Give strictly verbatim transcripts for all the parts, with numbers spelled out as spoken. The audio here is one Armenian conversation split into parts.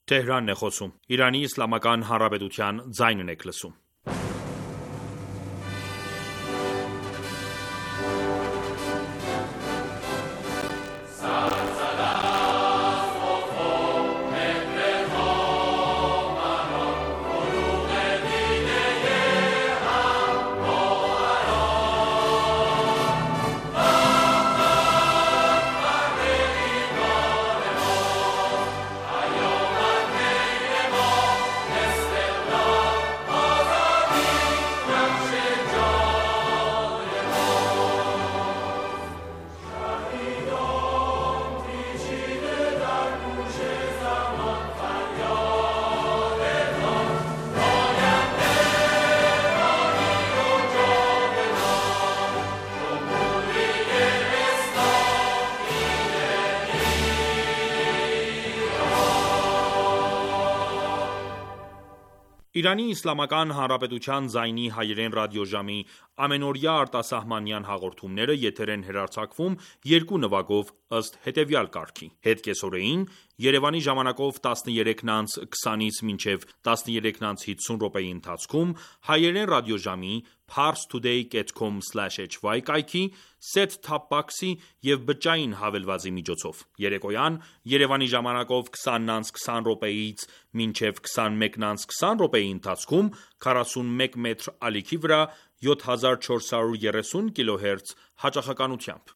Թեհրանն է խոսում։ Իրանի Իսլամական Հանրապետության ձայնն եք լսում։ Իրանի Իսլամական Հանրապետության ձայնի հայերեն ռադիոժամի ամենօրյա արտասահմանյան հաղորդումները եթեր են հեռարձակվում երկու նվագով ըստ հետևյալ կարգի. Հետ կեսօրեին Երևանի ժամանակով տասներեքն անց քսանից մինչև տասներեքն անց հիսուն րոպեի ընթացքում հայերեն ռադիոժամի parstoday dot com slash h y կայքի set-top box-ի և բջջային հավելվածի միջոցով։ Երեկոյան Երևանի ժամանակով քսանն անց քսան րոպեից մինչև քսանմեկն անց քսան րոպեի ընթացքում քառասունմեկ մետր ալիքի վրա յոթ հազար չորս հարյուր երեսուն կիլոհերց հաճախականությամբ։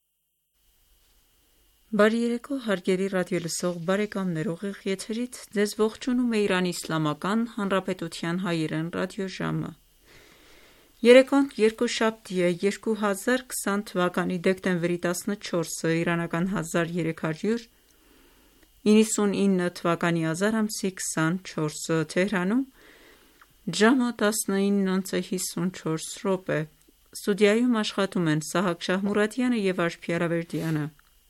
Բարի երեկո հարգելի ռադիոլսող բարեկամներ, ուղիղ եթերից ձեզ ողջունում է Իրանի Իսլամական Հանրապետության հայերեն ռադիոժամը։ Երեկոն երկուշաբթի է երկու հազար քսան թվականի դեկտեմբերի տասնչորսը իրանական հազար երեք հարյուր իննսունինը թվականի ազար ամսի քսանչորսը Թեհրանում ժամը տասնինը հիսունչորս րոպե։ Ստուդիայում աշխատում են Սահակ Շահմուրադյանը և Արփի Արավերդյանը։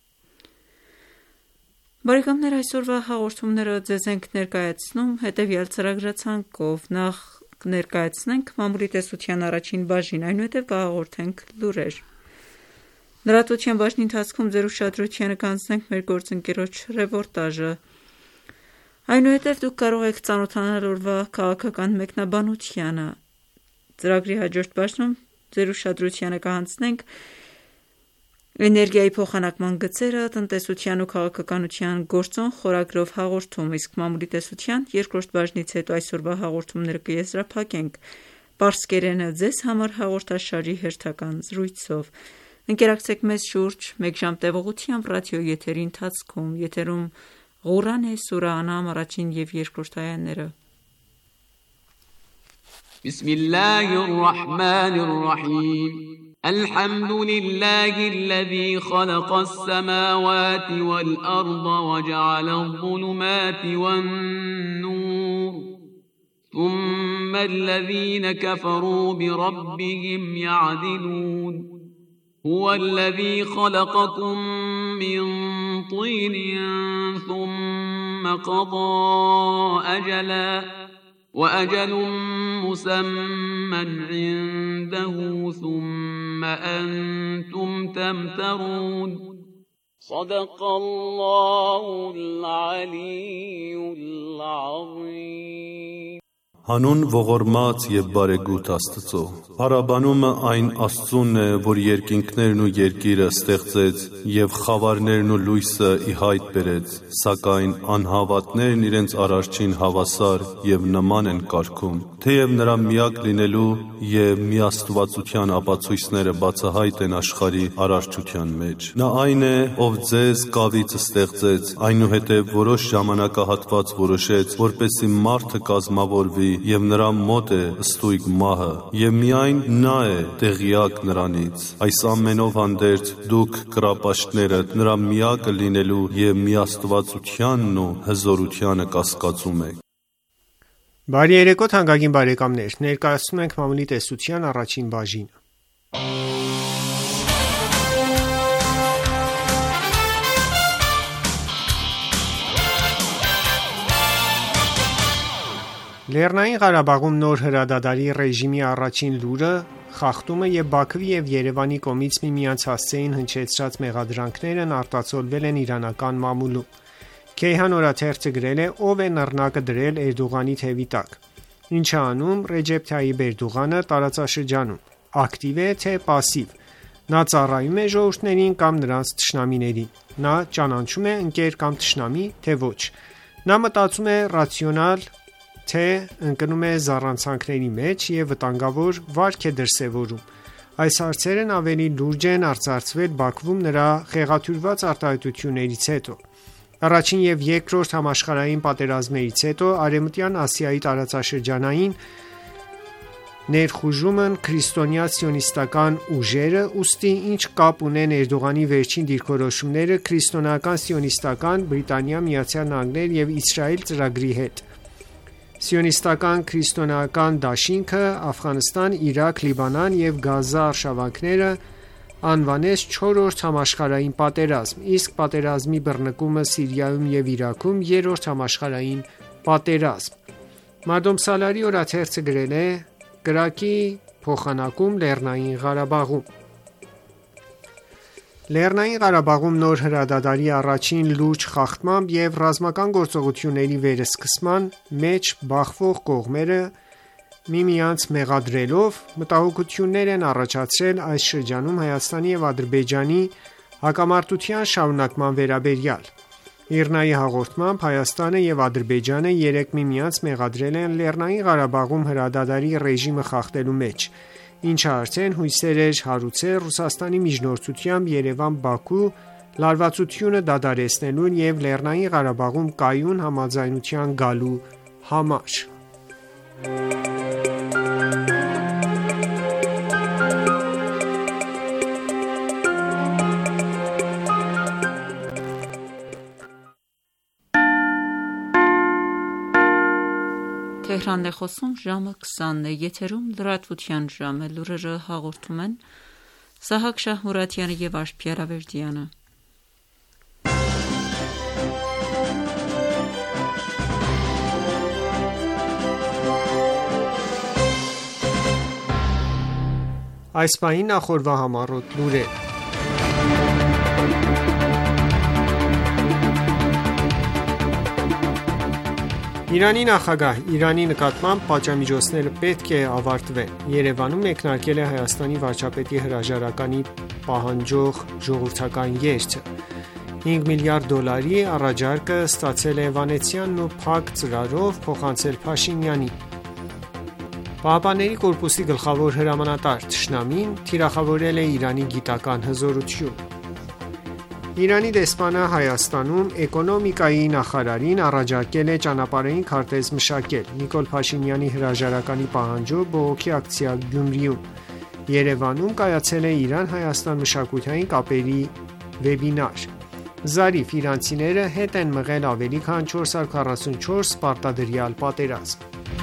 Բարեկամներ, այսօրվա հաղորդումները ձեզ ենք ներկայացնում հետևյալ ծրագրացանկով. Նախ կներկայացնենք մամուլի տեսության առաջին բաժին, այնուհետև կհաղորդենք լուրեր։ Լրատվության բաժնի ընթացքում ձեր ուշադրությանը կանցնենք մեր գործընկերոջ ռեպորտաժը։ Այնուհետև դուք կարող եք ծանոթանալ օրվա քաղաքական մեկնաբանությանը։ Ծրագրի հաջորդ բաժնում ձեր ուշադրությանը կհանձնենք էներգիայի փոխանակման գծերը, տնտեսության ու քաղաքականության գործոն խորագրով հաղորդում, իսկ մամուլի տեսության երկրորդ բաժնից հետո այսօրվա հաղորդումները կեզրափակենք պարսկերենը ձեզ համար հաղորդաշարի հերթական զրույցով։ Ընկերակցեք մեզ շուրջ մեկ ժամ տևողությամբ ռադիո եթերի ընթացքում, եթերում Ղուրան է, սուրա Անամ առաջին և երկրորդ այաները։ Բիսմիլլահիռռահմանիռռահիմ الحمد لله الذي خلق السماوات والأرض وجعل الظلمات والنور ثم الذين كفروا بربهم يعدلون هو الذي خلقكم من طين ثم قضى أجلا وأجل مسمى عنده ثم أنتم تمترون صدق الله العلي العظيم Հանուն ողորմած և բարեգութ Աստծո։ Փառաբանումը այն Աստծուն է, որ երկինքներն ու երկիրը ստեղծեց և խավարներն ու լույսը ի հայտ բերեց, սակայն անհավատներն իրենց Արարչին հավասար և նման են կարգում։ Թեև նրա միակ լինելու և միաստվածության ապացույցները բացահայտ են աշխարհի արարչության մեջ։ Նա այն է, ով ձեզ կավից ստեղծեց, այնուհետև որոշ ժամանակահատված որոշեց, որպեսզի մարդը կազմավորվի և նրա մոտ է ստույգ մահը, և միայն նա է տեղյակ նրանից։ Այս ամենով հանդերձ դուք կռապաշտները նրա միակը լինելու և միաստվածությանն ու հզորությանը կասկածում եք։ Բարի երեկո թանկագին բարեկամներ, ներկայացնում ենք մամուլի տեսության առաջին բաժինը։ Լեռնային Ղարաբաղում նոր հրադադարի ռեժիմի առաջին լուրը, խախտումը և Բաքվի և Երևանի կողմից միմյանց հասցեին հնչեցրած մեղադրանքներն արտացոլվել են իրանական մամուլում։ Քեյհան օրաթերթը գրել է. ով է նռնակը դրել Էրդողանի թևի տակ։ Ինչ է անում Ռեջեփ Թայիփ Էրդողանը տարածաշրջանում։ Ակտիվ է թե пассив։ Նա ծառայում է ժողովուրդներին կամ նրանց թշնամիներին։ Նա ճանաչում է ընկեր կամ թշնամի, թե ոչ։ Նա մտածում է ռացիոնալ, թե ընկնում է զառանցանքների մեջ եւ վտանգավոր վարք է դրսեւորում։ Այս հարցերն ավելի լուրջ են արծարծվել Բաքվում նրա խեղաթյուրված արտահայտություններից հետո։ Առաջին եւ երկրորդ համաշխարհային պատերազմներից հետո Արևմտյան Ասիայի տարածաշրջանային ներխուժումն քրիստոնյա սիոնիստական ուժերը, ուստի ինչ կապ ունեն Էրդողանի վերջին դիրքորոշումները քրիստոնեական սիոնիստական Բրիտանիա, Միացյալ Նահանգներ եւ Իսրայել ծրագրի հետ։ Սիոնիստական քրիստոնեական դաշինքը Աֆղանստան, Իրաք, Լիբանան եւ Գազա արշավանքները անվանեց չորրորդ համաշխարհային պատերազմ, իսկ պատերազմի բռնկումը Սիրիայում եւ Իրաքում երրորդ համաշխարհային պատերազմ։ Մադոմ Սալարի օրաթերթը գրել է. կրակի փոխանակում Լեռնային Ղարաբաղում։ Լեռնային Ղարաբաղում նոր հրադադարի առաջին լուրջ խախտմամբ եւ ռազմական գործողությունների վերսկսման մեջ բախվող կողմերը միմյանց մեղադրելով մտահոգություններ են առաջացրել այս շրջանում Հայաստանի եւ Ադրբեջանի հակամարտության շարունակման վերաբերյալ։ Իրնայի հաղորդմամբ Հայաստանը եւ Ադրբեջանը երեք միմյանց մեղադրել են Լեռնային Ղարաբաղում հրադադարի ռեժիմը խախտելու մեջ, ինչը արդեն հույսեր էր հարուցել Ռուսաստանի միջնորդությամբ Երևան-Բաքու լարվածությունը դադարեցնելու եւ Լեռնային Ղարաբաղում կայուն համաձայնության գալու համար։ Թեհրանն է խոսում ժամը քսանն է, եթերում լրատվության ժամ է, լուրերը հաղորդում են Սահակ Շահմուրատյանը եւ Աշխիար Ավերդյանը։ Այս պահին նախորվա համառոտ լուրեր։ Իրանի նախագահ Իրանի նկատմամբ պատժամիջոցները պետք է ավարտվեն։ Երևանում մեկնարկել է Հայաստանի վարչապետի հրաժարականի պահանջող ժողովրդական երթը։ հինգ միլիարդ դոլարի առաջարկը ստացել է Վանեցյանն ու Փակ ծրարով փոխանցել Փաշինյանին։ Պահապանների կորպուսի գլխավոր հրամանատար Թշնամին թիրախավորել է Իրանի գիտական հզորությունը։ Իրանի դեսպանը Հայաստանում էկոնոմիկայի նախարարին առաջարկել է ճանապարհային քարտեզ մշակել Նիկոլ Փաշինյանի հրաժարականի պահանջով բողոքի ակցիա Գյումրիում։ Երևանում կայացել է Իրան-Հայաստան մշակութային կապերի վեբինար։ Զարիվ իրանցիները հետ են մղել ավելի քան չորս հարյուր քառասունչորս պարտադրյալ պատերազմ։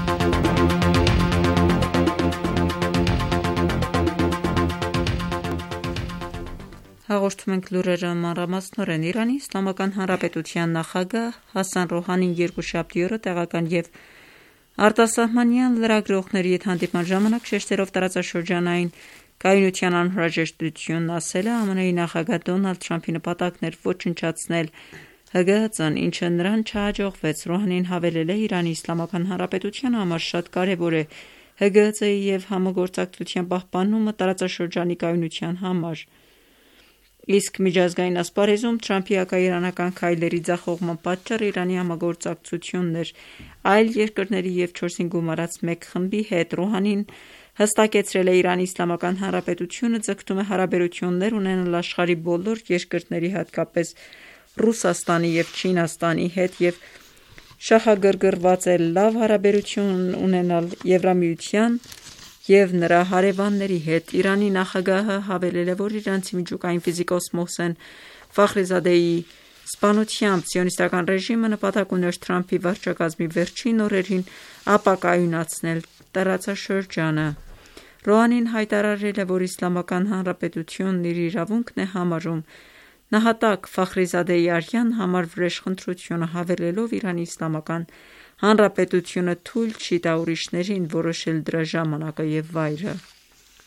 Հաղորդում ենք լուրերը մանրամասնորեն։ Իրանի Իսլամական Հանրապետության նախագահ Հասան Ռոհանին երկուշաբթի օրը տեղական եւ արտասահմանյան լրագրողների հետ հանդիպման ժամանակ շեշտելով տարածաշրջանային կայունության անհրաժեշտությունն ասել է ԱՄՆ-ի նախագահ Դոնալդ Թրամփի նպատակն էր ոչնչացնել ՀԳՀԾ-ն, ինչը նրան չհաջողվեց։ Ռոհանին հավելել է Իրանի Իսլամական Հանրապետության համար շատ կարևոր է ՀԳՀԾ-ի եւ համագործակցության պահպանումը տարածաշրջանի կայունության համար։ Իսկ միջազգային ասպարեզում Թրամփի հակաիրանական քայլերի ձախողման պատճառը Իրանի համագործակցությունն էր այլ երկրների եւ չորսին գումարած մեկ խմբի հետ։ Ռոհանին հստակեցրել է Իրանի Իսլամական Հանրապետությունը ձգտում է հարաբերություններ ունենալ աշխարհի բոլոր երկրների, հատկապես Ռուսաստանի եւ Չինաստանի հետ եւ շահագրգռված է լավ հարաբերություն ունենալ Եվրամիության եւ նրա հարևանների հետ։ Իրանի նախագահը հավելել է, որ իրանցի միջուկային ֆիզիկոս Մոհսեն Ֆախրիզադեի սպանությամբ սիոնիստական ռեժիմը նպատակ ուներ Թրամփի վարչակազմի վերջին օրերին ապակայունացնել տարածաշրջանը։ Ռոհանին հայտարարել է, որ Իսլամական Հանրապետությունն իր իրավունքն է համարում նահատակ Ֆախրիզադեի արյան համար վրեժխնդրությունը, հավելելով Իրանի Իսլամական Հանրապետությունը թույլ չի տա ուրիշներին որոշել դրա ժամանակը եւ վայրը։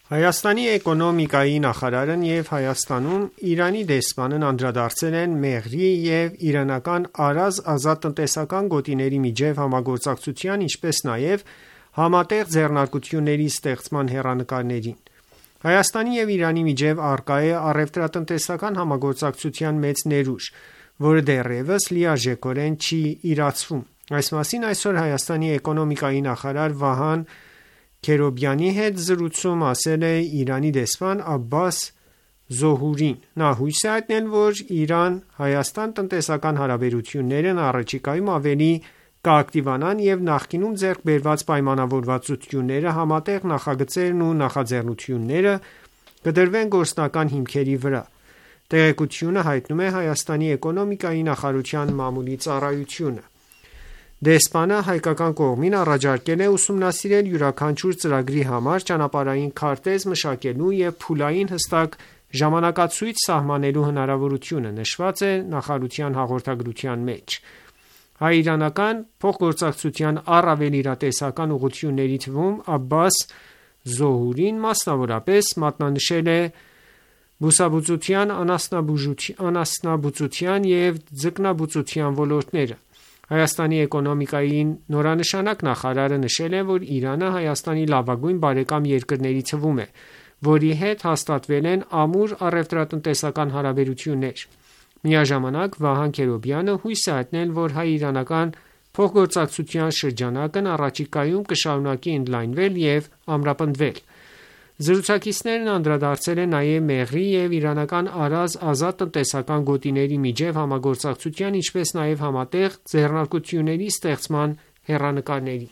Հայաստանի էկոնոմիկայի նախարարն և Հայաստանում Իրանի դեսպանն անդրադարձել են Մեղրի և իրանական Արազ ազատ տնտեսական գոտիների միջև համագործակցության, ինչպես նաև համատեղ ձեռնարկությունների ստեղծման հեռանկարներին: Հայաստանի և Իրանի միջև առկա է առևտրատնտեսական համագործակցության մեծ ներուժ, որը դեռևս լիարժեքորեն չի իրացվում: Այս մասին այսօր Հայաստանի էկոնոմիկայի նախարար Վահան Քերոբյանի հետ զրույցում ասել է Իրանի դեսպան Աբբաս Զոհուրին: Նա հույս է հայտնել, որ Իրան-Հայաստան տնտեսական հարաբերություններն առաջիկայում ավելի կակտիվանան և նախկինում ձեռք բերված պայմանավորվածությունները, համատեղ նախագծերն ու նախաձեռնությունները կդրվեն գործնական հիմքերի վրա: Տեղեկությունը հայտնում է Հայաստանի էկոնոմիկայի նախարարության մամուլի ծառայությունը: Դեսպանը հայկական կողմին առաջարկել է ուսումնասիրել յուրաքանչյուր ծրագրի համար ճանապարհային քարտեզ մշակելու և փուլային հստակ ժամանակացույց սահմանելու հնարավորությունը, նշված է նախարարության հաղորդագրության մեջ: Հայ-իրանական փոխգործակցության առավել իրատեսական ուղղությունների թվում Աբբաս Զոհուրին մասնավորապես մատնանշել է բուսաբուծության, անասնաբուծության և ձկնաբուծության ոլորտները: Հայաստանի էկոնոմիկայի նորանշանակ նախարարը նշել է, որ Իրանը Հայաստանի լավագույն բարեկամ երկրների թվում է, որի հետ հաստատվել են ամուր առևտրատնտեսական հարաբերություններ: Միաժամանակ Վահան Քերոբյանը հույս է հայտնել, որ հայ-իրանական փոխգործակցության շրջանակն առաջիկայում կշարունակի ընդլայնվել և ամրապնդվել: Զրուցակիցներն անդրադարձել են նաև Մեղրի և իրանական Արազ ազատ տնտեսական գոտիների միջև համագործակցության, ինչպես նաև համատեղ ձեռնարկությունների ստեղծման հեռանկարներին: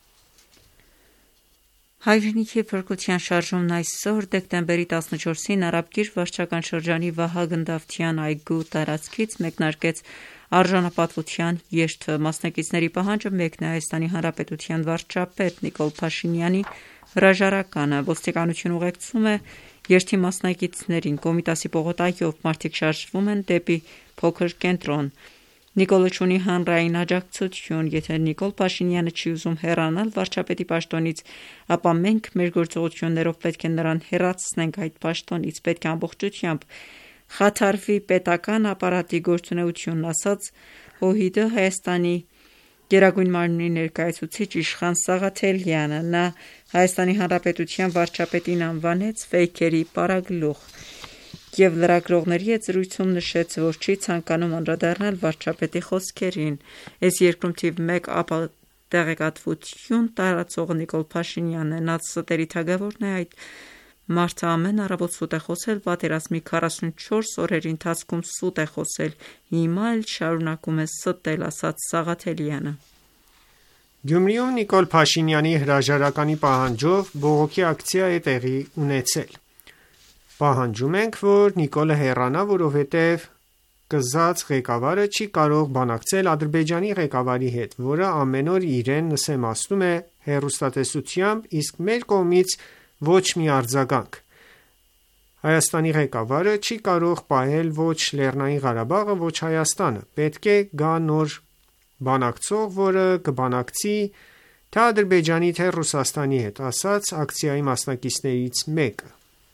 Հայրենիքի փրկության շարժումն այսօր դեկտեմբերի տասնչորսին Արաբկիր վարչական շրջանի Վահագն Դավթյան այգու տարածքից մեկնարկեց արժանապատվության երթը: Մասնակիցների պահանջը մեկն է Հայաստանի Հանրապետության վարչապետ Նիկոլ Փաշինյանի հրաժարականը: Ոստիկանությունն ուղեկցում է երթի մասնակիցներին: Կոմիտասի պողոտայով մարդիկ շարժվում են դեպի փոքր կենտրոն: Նիկոլը չունի հանրային աջակցություն: Եթե Նիկոլ Փաշինյանը չի ուզում հեռանալ վարչապետի պաշտոնից, ապա մենք մեր գործողություններով պետք է նրան հեռացնենք այդ պաշտոնից: Պետք է ամբողջությամբ խաթարվի պետական ապարատի գործունեությունն, ասաց ՕՀԻԴ Հայաստանի Գերագույն մարմնի ներկայացուցիչ Իշխան Սաղաթելյանը: Նա Հայաստանի Հանրապետության վարչապետին անվանեց ֆեյքերի պարագլուխ և լրագրողների հետ զրույցում նշեց, որ չի ցանկանում անդրադառնալ վարչապետի խոսքերին: Այս երկրում թիվ մեկ տեղեկատվություն տարածողը Նիկոլ Փաշինյանն է: Նա ստերի թագավորն է: Այդ մարդը ամեն առավոտ սուտ է խոսել, պատերազմի քառասունչորս օրերի ընթացքում սուտ է խոսել, հիմա էլ շարունակում է ստել, ասաց Սաղաթելյանը: Գյումրիում Նիկոլ Փաշինյանի հրաժարականի պահանջով բողոքի ակցիա է տեղի ունեցել: Պահանջում ենք, որ Նիկոլը հեռանա, որովհետև կզած ղեկավարը չի կարող բանակցել Ադրբեջանի ղեկավարի հետ, որը ամեն օր իրեն նսեմացնում է հեռուստատեսությամբ, իսկ մեր կողմից ոչ մի արձագանք: Հայաստանի ղեկավարը չի կարող պահել ոչ Լեռնային Ղարաբաղը, ոչ Հայաստանը: Պետք է գա նոր բանակցող, որը կբանակցի թե Ադրբեջանի, թե Ռուսաստանի հետ, ասաց ակցիայի մասնակիցներից մեկը: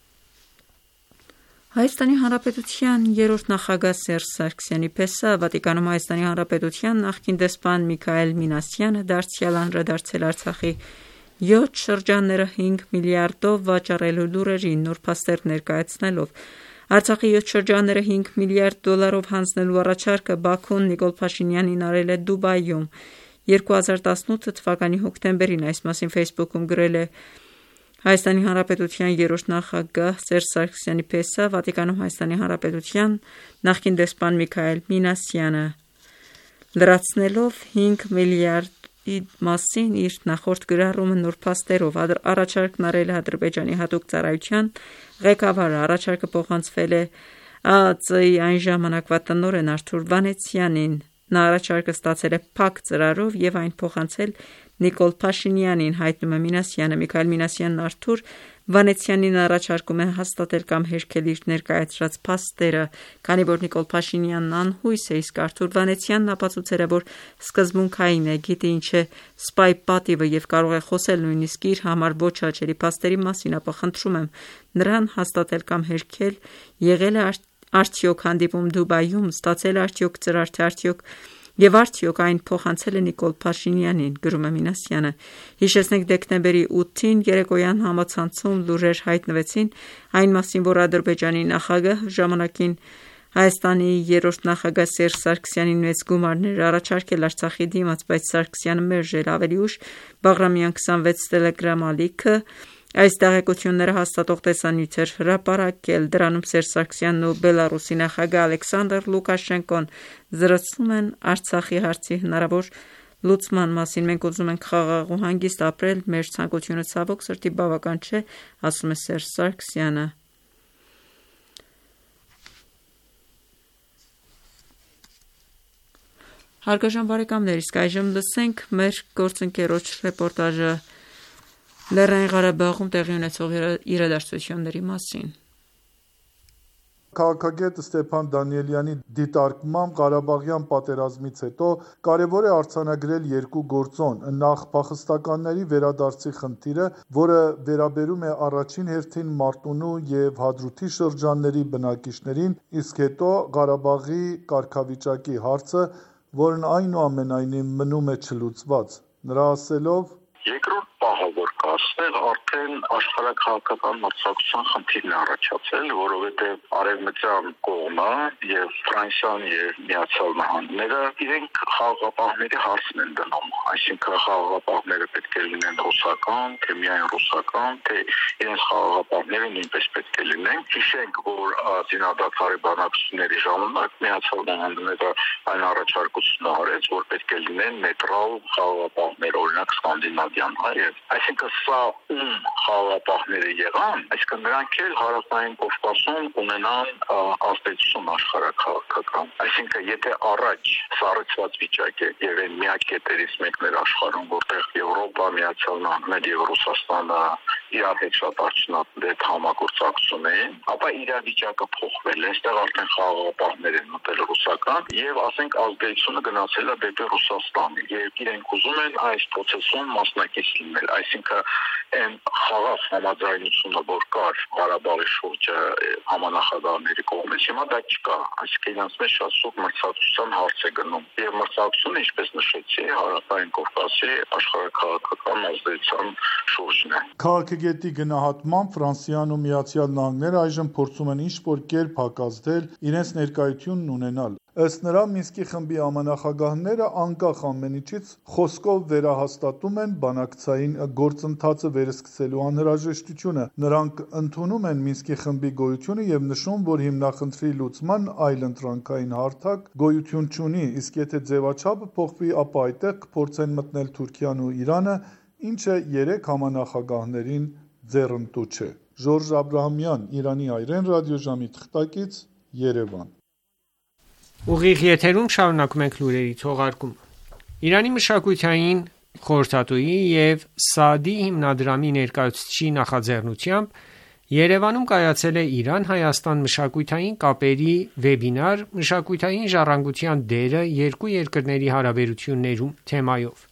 Հայաստանի Հանրապետության երրորդ նախագահ Սերժ Սարգսյանի փեսա Վատիկանում Հայաստանի Հանրապետության նախկին դեսպան Միքայել Մինասյանը դարձյալ անդրադարձել Արցախի յոթ շրջանները հինգ միլիարդով վաճառելու լուրերին: Նոր փաստեր ներկայացնելով Արցախի յոթ շրջանները հինգ միլիարդ դոլարով հանձնելու առաջարկը Բաքուն Նիկոլ Փաշինյանին արել է Դուբայում: երկու հազար տասնութ թվականի հոկտեմբերին այս մասին ֆեյսբուքում գրել է Հայաստանի Հանրապետության երրորդ նախագահ Սերժ Սարգսյանի փեսա Վատիկանում Հայաստանի Հանրապետության նախկին դեսպան Միքայել Մինասյանը: Լրացնելով հինգ միլիարդի մասին իր նախորդ գրառումը նոր փաստերով առաջարկն արել է Ադրբեջանի հատուկ ծառայության ղեկավարը: Առաջարկը փոխանցվել է ԱԱԾ-ի այն ժամանակվա տնօրեն Արթուր Վանեցյանին: Նա առաջարկը ստացել է փակ ծրարով և այն փոխանցել Նիկոլ Փաշինյանին, հայտնում է Մինասյանը։ Միքայել Մինասյանն Արթուր Վանեցյանին առաջարկում է հաստատել կամ հերքել իր ներկայացրած փաստերը, քանի որ Նիկոլ Փաշինյանն անհույս է, իսկ Արթուր Վանեցյանն ապացուցել է, որ սկզբունքային է, գիտի ինչ է սպայի պատիվը և կարող է խոսել նույնիսկ իր համար ոչ հաճելի փաստերի մասին, ապա խնդրում եմ նրան հաստատել կամ հերքել, եղել է արդյոք հանդիպում Դուբայում, ստացել է արդյոք ծրար, թե արդյոք և արդյոք այն փոխանցել է Նիկոլ Փաշինյանին, գրում է Մինասյանը։ Հիշեցնենք, դեկտեմբերի ութին երեկոյան համացանցում լուրեր հայտնվեցին այն մասին, որ Ադրբեջանի նախագահ ժամանակին Հայաստանի երրորդ նախագահ Սերժ Սարգսյանին մեծ գումարներ առաջարկել Արցախի դիմաց, բայց Սարգսյանը մերժել։ Ավելի ուշ Բաղրամյան քսանվեց Telegram ալիքը այս տեղեկությունները հաստատող տեսանյութեր հրապարակել։ Դրանում Սերժ Սարգսյանն ու Բելարուսի նախագահ Ալեքսանդր Լուկաշենկոն զրուցում են Արցախի հարցի հնարավոր լուծման մասին։ Մենք ուզում ենք խաղաղ ու հանգիստ ապրել, մեր ցանկությունը ցավոք սրտի բավական չէ, ասում է Սերժ Սարգսյանը։ Հարգարժան բարեկամներ, իսկ այժմ լսենք մեր գործընկերոջ ռեպորտաժը Լեռնային Ղարաբաղում տեղի ունեցող իրադարձությունների մասին։ Քաղաքագետ Ստեփան Դանիելյանի դիտարկմամբ Ղարաբաղյան պատերազմից հետո կարևոր է արձանագրել երկու գործոն՝ նախ փախստականների վերադարձի խնդիրը, որը վերաբերում է առաջին հերթին Մարտունու և Հադրութի շրջանների բնակիչներին, իսկ հետո Ղարաբաղի կարգավիճակի հարցը, որն այնուամենայնիվ մնում է չլուծված։ Նրա ասելով. Երկրորդ պահը, որ կա, այստեղ արդեն աշխարհաքաղաքական մրցակցության խնդիրն է առաջացել, որովհետև արևմտյան կողմը եւ Ֆրանսիան եւ Միացյալ Նահանգները իրենք խաղաղապահների հարցն են դնում, այսինքն խաղաղապահները պետք է լինեն ռուսական, թե միայն ռուսական, թե իրենց խաղաղապահները նույնպես պետք է լինեն։ Հիշենք, որ զինադադարի բանակցությունների ժամանակ Միացյալ Նահանգները այն առաջարկությունը արեց, որ պետք է լինեն նեյտրալ խաղաղապահներ, օրինակ Սկանդինավյան հայեր։ Այսինքն սա ում խաղաղապահները եղան, այսինքն նրանք էլ Հարավային Կովկասում ունենան ազդեցություն աշխարհաքաղաքական։ Այսինքն եթե առաջ սառեցված վիճակ է եւ այն միակ կետերից մեկն էր աշխարհում, որտեղ Եվրոպա, Միացյալ Նահանգները եւ Ռուսաստանը իրար հետ շատ արդյունավետ համագործակցում են, ապա իրավիճակը փոխվել է, այստեղ արդեն խաղաղապահներ են մտել ռուսական եւ ասենք ազդեցությունը գնացել է դեպի Ռուսաստան եւ իրենք ուզում են այս process-ում մասնակից լինել, այսինքն այն խաղաղ համաձայնությունը, որ կար Ղարաբաղի շուրջը համանախագահների կողմից, հիմա դա չկա, այսինքն իրանց մեջ շատ սուր մրցակցության հարց է գնում եւ մրցակցությունը, ինչպես նշեցի, Հարավային Կովկասի աշխարհաքաղաքական ազդեցության շուրջն է։ Քաղաքագետի գնահատմամբ Ֆրանսիան ու Միացյալ Նահանգները այժմ փորձում են ինչ-որ կերպ հակազդել իրենց ներկայությունն ունենալ։ Ըստ նրա, Մինսկի խմբի համանախագահները անկախ ամեն ինչից խոսքով վերահաստատում են բանակցային գործընթացը վերսկսելու անհրաժեշտությունը։ Նրանք ընդունում են Մինսկի խմբի գոյությունը եւ նշում, որ հիմնախնդրի լուծման այլընտրանքային հարթակ գոյություն չունի, իսկ եթե ձևաչափը փոխվի, ապա այդտեղ կփորձեն մտնել Թուրքիան ու Իրանը, ինչը երեք համանախագահներին ձեռնտու չէ։ Ժորժ Աբրահամյան, Իրանի հայրեն ռադիոժամի թղթակից, Երևան։ Ուղիղ եթերում շարունակում ենք լուրերի թողարկումը։ Իրանի մշակութային խորհրդատուի եւ Սաադի հիմնադրամի ներկայացուցիչի նախաձեռնությամբ Երևանում կայացել է Իրան-Հայաստան մշակութային կապերի վեբինար «Մշակութային ժառանգության դերը երկու երկրների հարաբերություններում» թեմայով։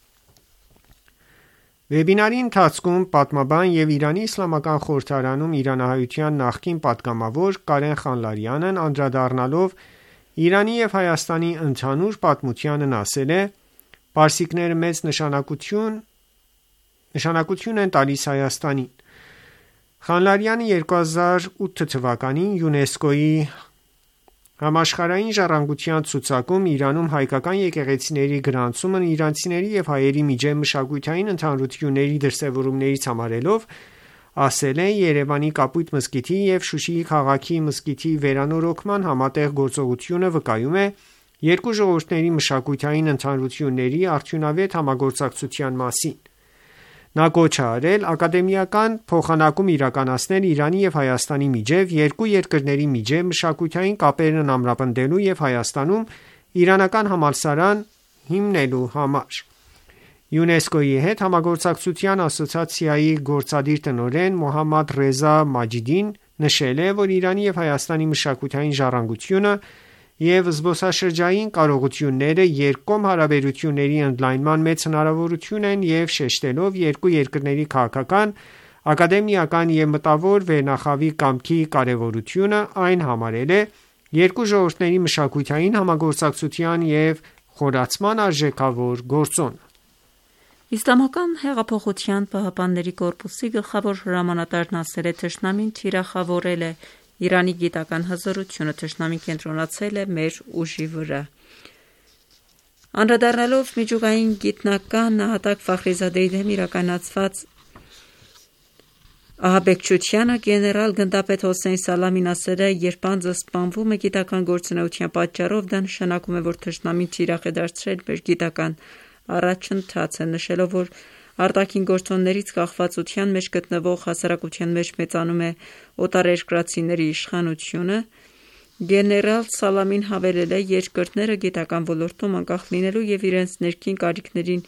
Վեբինարի ընթացքում պատմաբան եւ Իրանի Իսլամական խորհրդարանում իրանահայության նախկին պատգամավոր Կարեն Խանլարյանն անդրադառնալով Իրանի եւ Հայաստանի ընդհանուր պատմությանն ասել է. «Պարսիկները մեծ նշանակություն նշանակություն են տալիս Հայաստանին»։ Խանլարյանը երկու հազար ութ թվականին ՅՈՒՆԵՍԿՕ-ի համաշխարհային ժառանգության ցուցակում Իրանում հայկական եկեղեցիների գրանցումն իրանցիների եւ հայերի միջև մշակութային ընդհանրությունների դրսեւորումներից համարելով ասել է. «Երևանի Կապույտ մզկիթի եւ Շուշիի քաղաքի մզկիթի վերանորոգման համատեղ գործողությունը վկայում է երկու ժողովուրդների մշակութային ընդհանրությունների արդյունավետ համագործակցության մասին»։ Նա կոչ է արել ակադեմիական փոխանակում իրականացնել Իրանի եւ Հայաստանի միջև, երկու երկրների միջև մշակութային կապերն ամրապնդելու եւ Հայաստանում իրանական համալսարան հիմնելու համար։ ՅՈՒՆԵՍԿՕ-ի հետ համագործակցության ասոցիացիայի գործադիր տնօրեն Մոհամմադ Ռեզա Մաջիդին նշել է, որ Իրանի և Հայաստանի մշակութային ժառանգությունը և զբոսաշրջային կարողությունները երկկողմ հարաբերությունների ընդլայնման մեծ հնարավորություն են և շեշտելով երկու երկրների քաղաքական, ակադեմիական և մտավոր վերնախավի կամքի կարևորությունը, այն համարել է երկու ժողովուրդների մշակութային համագործակցության և խորացման արժեքավոր գործոն։ Իսլամական հեղափոխության պահապանների կորպուսի գլխավոր հրամանատարն ասել է. «Թշնամին թիրախավորել է Իրանի գիտական հզորությունը, թշնամին կենտրոնացել է մեր ուժի վրա»։ Անդրադառնալով միջուկային գիտնական նահատակ Ֆախրիզադեի դեմ իրականացված ահաբեկչությանը, գեներալ գնդապետ Հոսեյն Սալամին ասել է. «Երբ անձը սպանվում է գիտական գործունեության պատճառով, դա նշանակում է, որ թշնամին թիրախ է դարձրել մեր գիտական առաջընթացը», նշելով, որ արտաքին գործոններից կախվածության մեջ գտնվող հասարակության մեջ մեծանում է օտարերկրացիների իշխանությունը, գեներալ Սալամին հավելել է. «Երկրները գիտական ոլորտում անկախ լինելու և իրենց ներքին կարիքներին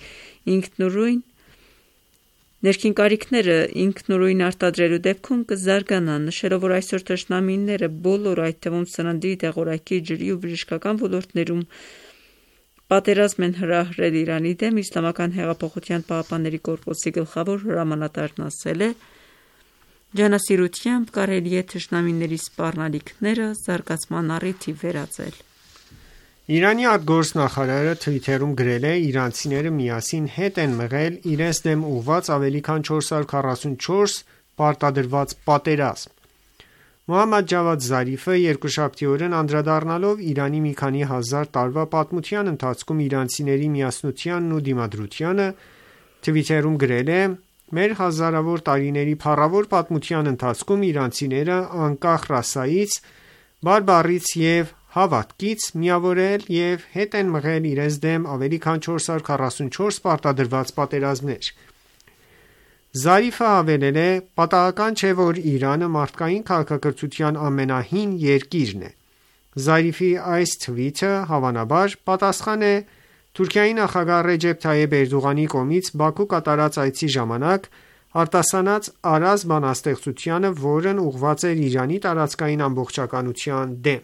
ինքնուրույն արտադրելու դեպքում կզարգանան», նշելով, որ այսօր թշնամիները բոլոր, այդ թվում սննդի, դեղորայքի, ջրի ու բժշկական ոլորտներում պատերազմ են հրահրել Իրանի դեմ։ Իսլամական հեղափոխության պահապանների կորպուսի գլխավոր հրամանատարն ասել է. «Ջանասիրությամբ կարելի է թշնամիների սպառնալիքները զարգացման առիթի վերածել»։ Իրանի արտգործնախարարը Twitter-ում գրել է. «Իրանցիները միասին հետ են մղել իրենց դեմ ուղղված ավելի քան չորս հարյուր քառասունչորս պարտադրված պատերազմ»։ Մոհամմադ Ջավադ Զարիֆը երկուշաբթի օրն անդրադառնալով Իրանի մի քանի հազար տարվա պատմության ընթացքում իրանցիների միասնությանն ու դիմադրությանը, Twitter-ում գրել է. «Մեր հազարավոր տարիների փառավոր պատմության ընթացքում իրանցիները անկախ ռասայից, բարբառից և հավատքից միավորվել և հետ են մղել իրենց դեմ ավելի քան չորս հարյուր քառասունչորս պարտադրված պատերազմներ»։ Զարիֆը հավելել է. «Պատահական չէ, որ Իրանը մարդկային քաղաքակրթության ամենահին երկիրն է»։ Զարիֆի այս թվիթը հավանաբար պատասխան է Թուրքիայի նախագահ Ռեջեփ Թայիփ Էրդողանի կողմից Բաքու կատարած այցի ժամանակ արտասանած արած բանաստեղծությանը, որն ուղղված էր Իրանի տարածքային ամբողջականության դեմ։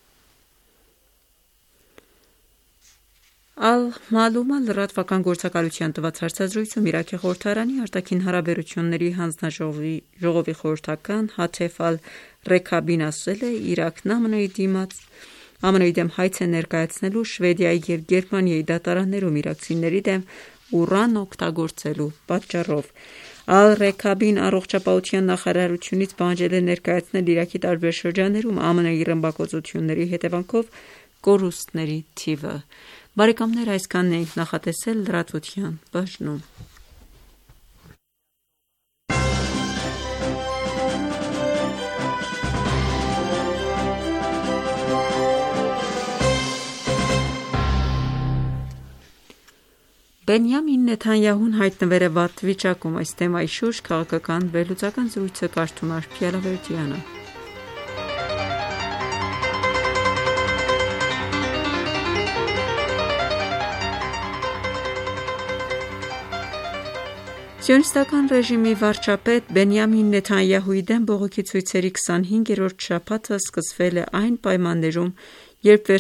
Ալ-Մաալումա լրատվական գործակալության տված հարցազրույցում Իրաքի խորհրդարանի արտաքին հարաբերությունների հանձնաժողովի խորհրդական Հաթեֆ Ալ-Ռեքաբին ասել է. «Իրաքն ԱՄՆ-ի դեմ հայց է ներկայացնելու Շվեդիայի և Գերմանիայի դատարաններում իրաքցիների դեմ ուրան օգտագործելու պատճառով»։ Ալ-Ռեքաբին առողջապահության նախարարությունից պահանջել է ներկայացնել Իրաքի տարբեր շրջաններում ԱՄՆ-ի ռմբակոծությունների հետևանքով կորուստների թիվը։ Բարեկամներ, այսքանն էինք նախատեսել լրատվության բաժնում։ Բենյամին Նեթանյահուն հայտնվել է վատ վիճակում։ Այս թեմայի շուրջ քաղաքական վերլուծական զրույցը կարդում է Փիալավերդյանը։ Սիոնիստական ռեժիմի վարչապետ Բենյամին Նեթանյահուի դեմ բողոքի ցույցերի քսանհինգերորդ շաբաթը սկսվել է այն պայմաններում, երբ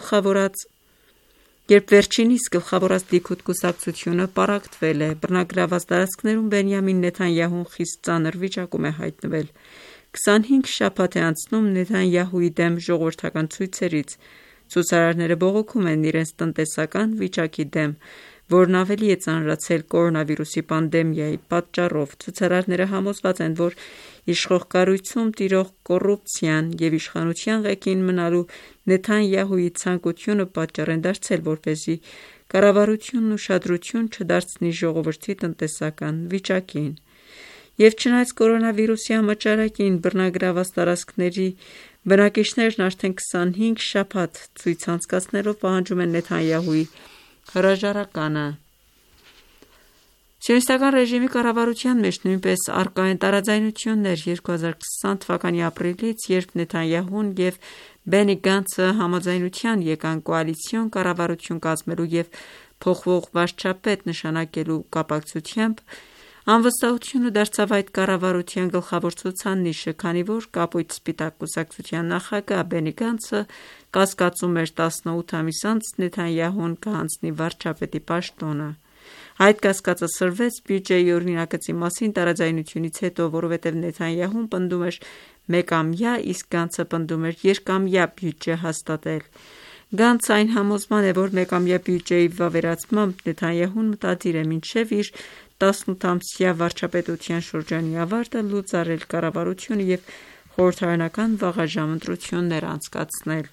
վերջինիս գլխավորած Լիքուդ կուսակցությունը պառակտվել է։ Բռնագրավված տարածքներում Բենյամին Նեթանյահուն խիստ ծանր վիճակում է հայտնվել։ քսանհինգ շաբաթ է անցնում Նեթանյահուի դեմ ժողովրդական ցույցերից։ Ցուցարարները բողոքում են իրենց տնտեսական վիճակի դեմ, որն ավելի է ծանրացել կորոնավիրուսի պանդեմիայի պատճառով։ Ցուցարարները համոզված են, որ իշխող կառույցում տիրող կոռուպցիան և իշխանության ղեկին մնալու Նեթանյահուի ցանկությունը պատճառ են դարձել, որպեսզի կառավարությունն ուշադրություն չդարձնի ժողովրդի տնտեսական վիճակին։ Եվ չնայած կորոնավիրուսի համաճարակին, բռնագրավված տարածքների բնակիչներն արդեն քսանհինգ շաբաթ ցույց անցկացնելով պահանջում են Նեթանյահուի հրաժարականը։ Սիոնիստական ռեժիմի կառավարության մեջ նույնպես առկա են տարաձայնություններ։ երկու հազար քսան թվականի ապրիլից, երբ Նեթանյահուն և Բենի Գանցը համաձայնության եկան կոալիցիոն կառավարություն կազմելու և փոխվող վարչապետ նշանակելու կապակցությամբ անվստահությունը դարձավ այդ կառավարության գլխավոր ցուցանիշը, քանի որ Կապույտ Սպիտակ կուսակցության նախագահ Բենի Գանցը կասկածում էր տասնութ ամիս անց Նեթանյահուն կհանձնի վարչապետի պաշտոնը։ Այդ կասկածը սրվեց բյուջեի օրինագծի մասին տարաձայնությունից հետո, որովհետև Նեթանյահուն պնդում էր մեկամյա, իսկ Գանցը պնդում էր երկամյա բյուջե հաստատել։ Գանցը այն համոզման է, որ մեկամյա բյուջեի վավերացմամբ Նեթանյահուն մտադիր է մինչև իր տասնութամսյա վարչապետության շրջանի ավարտը լուծարել կառավարությունը և խորհրդարանական վաղաժամ ընտրություններ անցկացնել։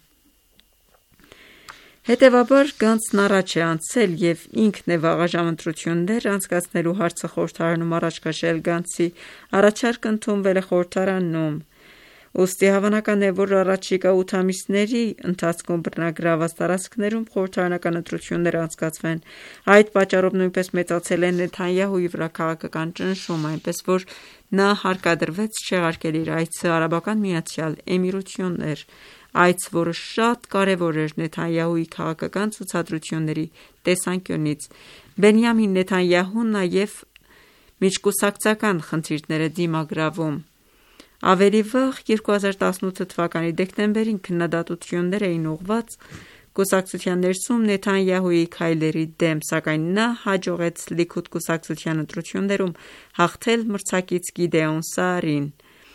Հետևաբար Գանցն առաջ է անցել և ինքն է վաղաժամ ընտրություններ անցկացնելու հարցը խորհրդարանում առաջ քաշել։ Գանցի առաջարկը ընդունվել է խորհրդարանում։ Ուստի հավանական է, որ առաջիկա ութ ամիսների ընթացքում բռնագրաված տարածքներում խորհրդարանական ընտրություններ անցկացվեն։ Այդ պատճառով նույնպես մեծացել է Նեթանյահուի վրա քաղաքական ճնշումը, այնպես որ նա հարկադրվեց չեղարկել իր այցը Արաբական Միացյալ Էմիրություններ, այց, որը շատ կարևոր էր Նեթանյահուի քաղաքական ցուցադրությունների տեսանկյունից։ Բենյամին Նեթանյահուն նաև միջկուսակցական խնդիրներ է դիմագրավում։ Ավելի վաղ երկու հազար տասնութ թվականի դեկտեմբերին քննադատություններ էին ուղղված կուսակցության ներսում Նեթանյահուի քայլերի դեմ, սակայն նա հաջողեց Լիքուդ կուսակցության ընտրություններում հաղթել մրցակից Գիդեոն Սաարին։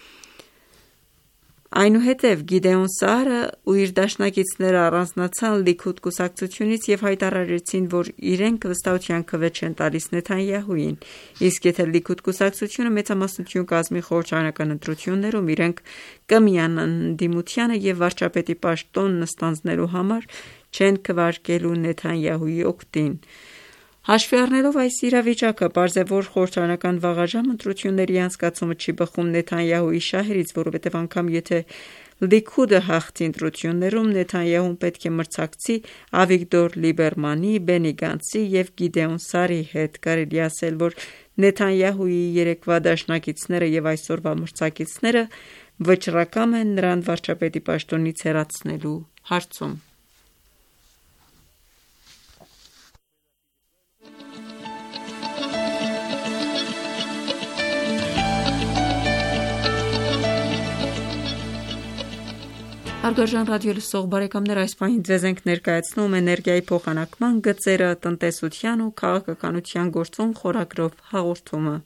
Այնուհետև Գիդեոն Սաարը ու իր դաշնակիցները առանձնացան Լիքուդ կուսակցությունից և հայտարարեցին, որ իրենք վստահության քվե չեն տալիս Նեթանյահուին, իսկ եթե Լիքուդ կուսակցությունը մեծամասնություն կազմի խորհրդարանական ընտրություններում, իրենք կմիանան ընդդիմությանը և վարչապետի պաշտոնն ստանձնելու համար չեն քվեարկելու Նեթանյահուի օգտին։ Հաշվի առնելով այս իրավիճակը, պարզ է, որ խորհրդարանական վաղաժամ ընտրությունների անցկացումը չի բխում Նեթանյահուի շահերից, որովհետև անգամ եթե Լիքուդը հաղթի ընտրություններում, Նեթանյահուն պետք է մրցակցի Ավիգդոր Լիբերմանի, Բենի Գանցի և Գիդեոն Սարի հետ։ Կարելի է ասել, որ Նեթանյահուի երեկվա դաշնակիցները և այսօրվա մրցակիցները վճռակամ են նրան վարչապետի պաշտոնից հեռացնելու հարցում։ Հարգարժան ռադիոլսող բարեկամներ, այս պահին ձեզ ենք ներկայացնում էներգիայի փոխանակման գծերը տնտեսության ու քաղաքականության գործոն խորագրով հաղորդումը։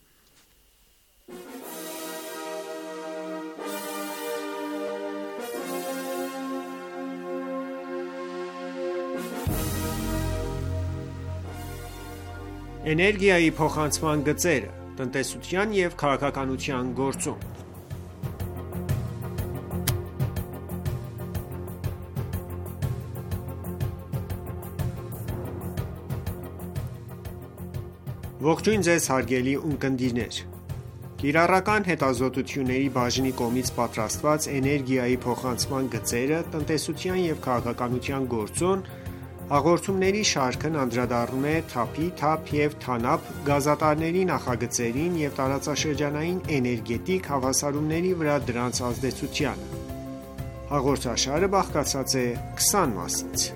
Էներգիայի փոխանցման գծերը տնտեսության և քաղաքականության գործոն։ Ողջույն ձեզ հարգելի ունկնդիրներ։ Կիրառական հետազոտությունների բաժնի կողմից պատրաստված էներգիայի փոխանցման գծերը տնտեսության և քաղաքականության գործոն հաղորդումների շարքն անդրադառնում է թափի, թափ և թանապ գազատարների նախագծերին և տարածաշրջանային էներգետիկ հավասարումների վրա դրանց ազդեցությանը։ Հաղորդաշարը բաղկացած է քսան մասից։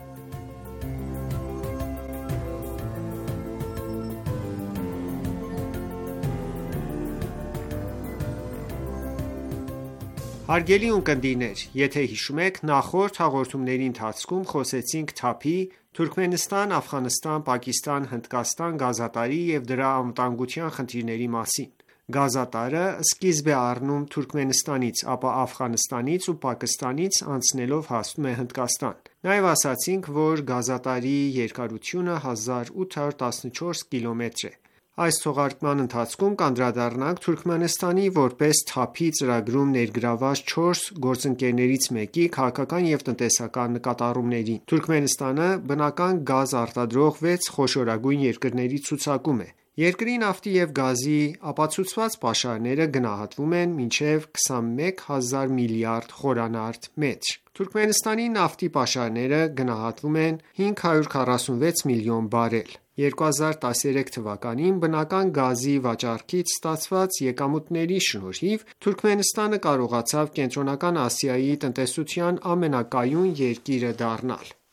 Հարգելի ունկնդիրներ, եթե հիշում եք, նախորդ հաղորդումների ընթացքում խոսեցինք թափի, Թուրքմենստան, Աֆղանստան, Պակիստան, Հնդկաստան գազատարի և դրա անվտանգության խնդիրների մասին։ Գազատարը սկիզբ է առնում Թուրքմենստանից, ապա Աֆղանստանից ու Պակիստանից անցնելով հասնում է Հնդկաստան։ Նաև ասացինք, որ գազատարի երկարությունը հազար ութ հարյուր տասնչորս կիլոմետր է։ Այս թողարկման ընթացքում կանդրադառնանք Թուրքմենստանի որպես թափի ծրագրում ներգրավված չորս գործընկերներից մեկի քաղաքական և տնտեսական նկատառումներին։ Թուրքմենստանը բնական գազ արտադրող վեց խոշորագույն երկրների ցուցակում է։ Երկրի նավթի և գազի ապացուցված պաշարները գնահատվում են մինչև քսանմեկ հազար միլիարդ խորանարդ մետր։ Թուրքմենստանի նավթի պաշարները գնահատվում են հինգ հարյուր քառասունվեց միլիոն բարել։ երկու հազար տասներեք թվականին բնական գազի վաճառքից ստացված եկամուտների շնորհիվ Թուրքմենստանը կարողացավ Կենտրոնական Ասիայի տնտեսության ամենակայուն երկիրը դառնալ։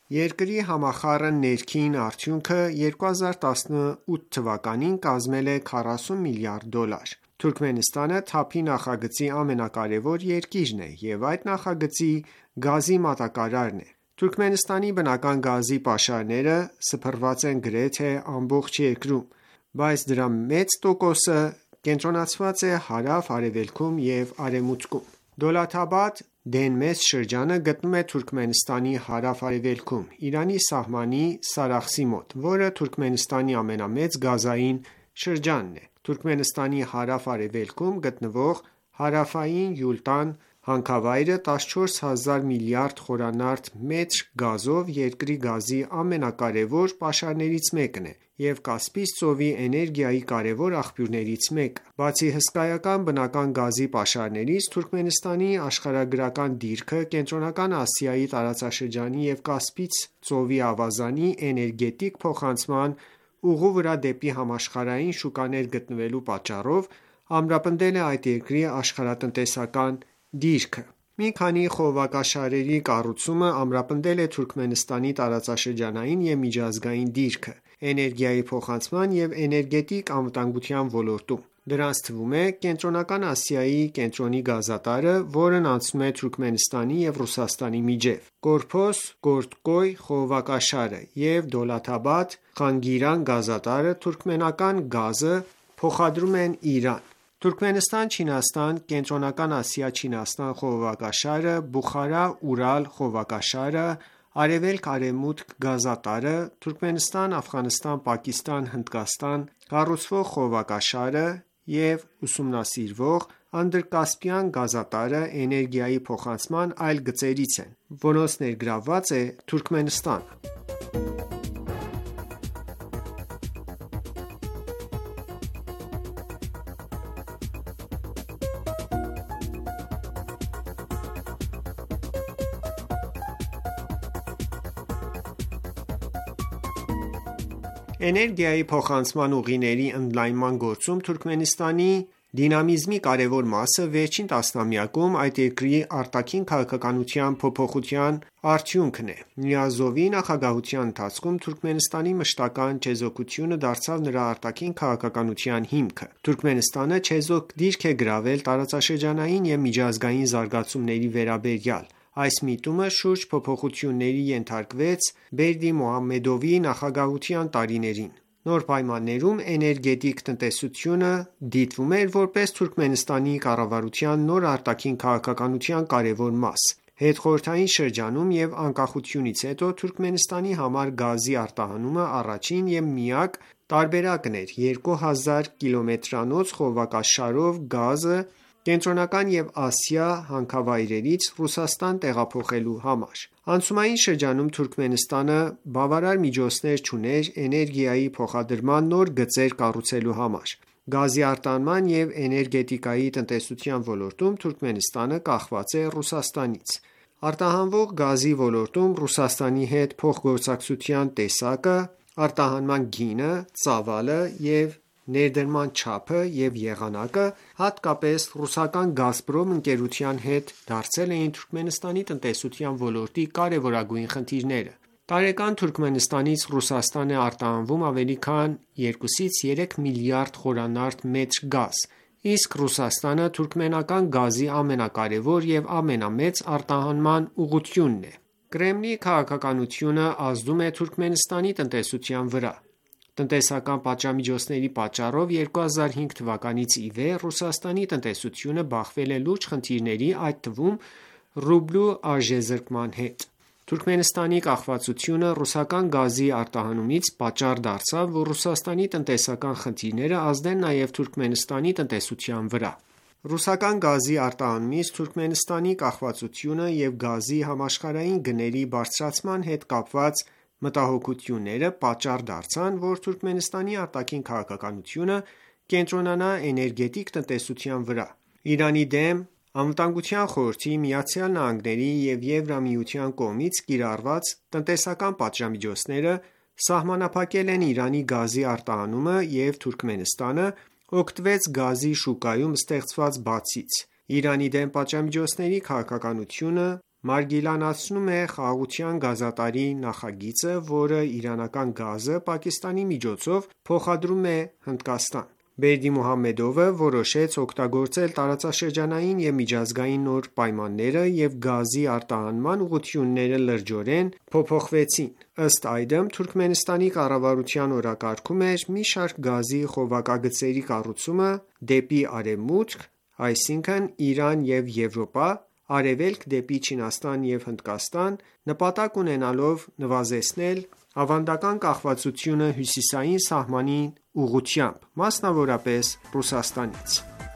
Երկրի համախառն ներքին արդյունքը երկու հազար տասնութ թվականին կազմել է քառասուն միլիարդ դոլար։ Թուրքմենստանը ԹԱՊ-ի նախագծի ամենակարևոր երկիրն է և այդ նախագծի գազի մատակարարն է։ Թուրքմենստանի բնական գազի պաշարները սփռված են գրեթե ամբողջ երկրում, բայց դրա մեծ տոկոսը կենտրոնացված է հարավ-արևելքում և արևմուտքում։ Դոլաթաբադ Դենմես շրջանը գտնվում է Թուրքմենստանի հարավ-արևելքում, Իրանի սահմանի Սարախսի մոտ, որը Թուրքմենստանի ամենամեծ գազային շրջանն է։ Թուրքմենստանի հարավ-արևելքում գտնվող Հարավային Յուլտան հանքավայրը տասնչորս հազար միլիարդ խորանարդ մետր գազով երկրի գազի ամենակարևոր պաշարներից մեկն է և Կասպից ծովի էներգիայի կարևոր աղբյուրներից մեկը։ Բացի հսկայական բնական գազի պաշարներից, Թուրքմենստանի աշխարհագրական դիրքը Կենտրոնական Ասիայի տարածաշրջանի և Կասպից ծովի ավազանի էներգետիկ փոխանցման ուղու վրա դեպի համաշխարհային շուկաներ գտնվելու պատճառով ամրապնդել է այդ երկրի աշխարհատնտեսական դիրքը։ Մի քանի խողովակաշարերի կառուցումը ամրապնդել է Թուրքմենստանի տարածաշրջանային և միջազգային դիրքը էներգիայի փոխանցման և էներգետիկ անվտանգության ոլորտում։ Դրանց թվում է Կենտրոնական Ասիայի կենտրոնի գազատարը, որն անցնում է Թուրքմենստանի և Ռուսաստանի միջև, Կորփոս-Գորդկոյ խողովակաշարը և Դոլաթաբադ-Խանգիրան գազատարը թուրքմենական գազը փոխադրում են Իրան։ Թուրքմենստան-Չինաստան Կենտրոնական Ասիա-Չինաստան խողովակաշարը, Բուխարա-Ուրալ խողովակաշարը, Արևելք-արևմուտք գազատարը, Թուրքմենստան-Աֆղանստան-Պակիստան-Հնդկաստան կառուցվող խողովակաշարը և ուսումնասիրվող Անդրկասպյան գազատարը էներգիայի փոխանցման այլ գծերից են, որոնց ներգրավված է Թուրքմենստանը։ Էներգիայի փոխանցման ուղիների ընդլայնման գործում Թուրքմենստանի դինամիզմի կարևոր մասը վերջին տասնամյակում այդ երկրի արտաքին քաղաքականության փոփոխության արդյունքն է։ Նիազովի նախագահության ընթացքում Թուրքմենստանի մշտական չեզոքությունը դարձավ նրա արտաքին քաղաքականության հիմքը։ Թուրքմենստանը չեզոք դիրք է գրավել տարածաշրջանային և միջազգային զարգացումների վերաբերյալ։ Այս միտումը շուրջ փոփոխությունների ենթարկվեց Բերդիմուհամեդովի նախագահության տարիներին։ Նոր պայմաններում էներգետիկ տնտեսությունը դիտվում էր որպես Թուրքմենստանի կառավարության նոր արտաքին քաղաքականության կարևոր մաս։ Հետխորհրդային շրջանում և անկախությունից հետո Թուրքմենստանի համար գազի արտահանումը առաջին և միակ տարբերակն էր երկու հազար կիլոմետրանոց խողովակաշարով գազը Կենտրոնական և Ասիա հանքավայրերից Ռուսաստան տեղափոխելու համար։ Անցումային շրջանում Թուրքմենստանը բավարար միջոցներ չուներ էներգիայի փոխադրման նոր գծեր կառուցելու համար։ Գազի արտահանման և էներգետիկայի տնտեսության ոլորտում Թուրքմենստանը կախված է Ռուսաստանից։ Արտահանվող գազի ոլորտում Ռուսաստանի հետ փոխգործակցության տեսակը, արտահանման գինը, ծավալը և ներդրման չափը և եղանակը, հատկապես ռուսական «Գազպրոմ» ընկերության հետ դարձել էին Թուրքմենստանի տնտեսության ոլորտի կարևորագույն խնդիրները։ Տարեկան Թուրքմենստանից Ռուսաստան է արտահանվում ավելի քան երկուսից երեք միլիարդ խորանարդ մետր գազ, իսկ Ռուսաստանը թուրքմենական գազի ամենակարևոր և ամենամեծ արտահանման ուղղությունն է։ Կրեմլի քաղաքականությունը ազդում է Թուրքմենստանի տնտեսության վրա։ Տնտեսական պատժամիջոցների պատճառով երկու հազար հինգ թվականից ի վեր Ռուսաստանի տնտեսությունը բախվել է լուրջ խնդիրների, այդ թվում ռուբլու արժեզրկման հետ։ Թուրքմենստանի կախվածությունը ռուսական գազի արտահանումից պատճառ դարձավ, որ Ռուսաստանի տնտեսական խնդիրները ազդեն նաև Թուրքմենստանի տնտեսության վրա։ Ռուսական գազի արտահանումից Թուրքմենստանի կախվածությունը և գազի համաշխարհային գների բարձրացման հետ կապված մտահոգությունները պատճառ դարձան, որ Թուրքմենստանի արտաքին քաղաքականությունը կենտրոնանա էներգետիկ տնտեսության վրա։ Իրանի դեմ Անվտանգության խորհրդի, Միացյալ Նահանգների և Եվրամիության կողմից կիրառված տնտեսական պատժամիջոցները սահմանափակել են Իրանի գազի արտահանումը և Թուրքմենստանը օգտվեց գազի շուկայում ստեղծված բացից։ Իրանի դեմ պատժամիջոցների քաղաքականությունը մարգիլանացնում է խաղաղության գազատարի նախագիծը, որը իրանական գազը Պակիստանի միջոցով փոխադրում է Հնդկաստան։ Բերդիմուհամեդովը որոշեց օգտագործել տարածաշրջանային և միջազգային նոր պայմանները և գազի արտահանման ուղղությունները լրջորեն փոփոխվեցին։ Ըստ այդմ, Թուրքմենստանի կառավարության օրակարգում էր մի շարք գազի խողովակագծերի կառուցումը դեպի արևմուտք, այսինքն Իրան և Եվրոպա, արևելք դեպի Չինաստան և Հնդկաստան, նպատակ ունենալով նվազեցնել ավանդական կախվածությունը հյուսիսային սահմանի ուղղությամբ, մասնավորապես Ռուսաստանից։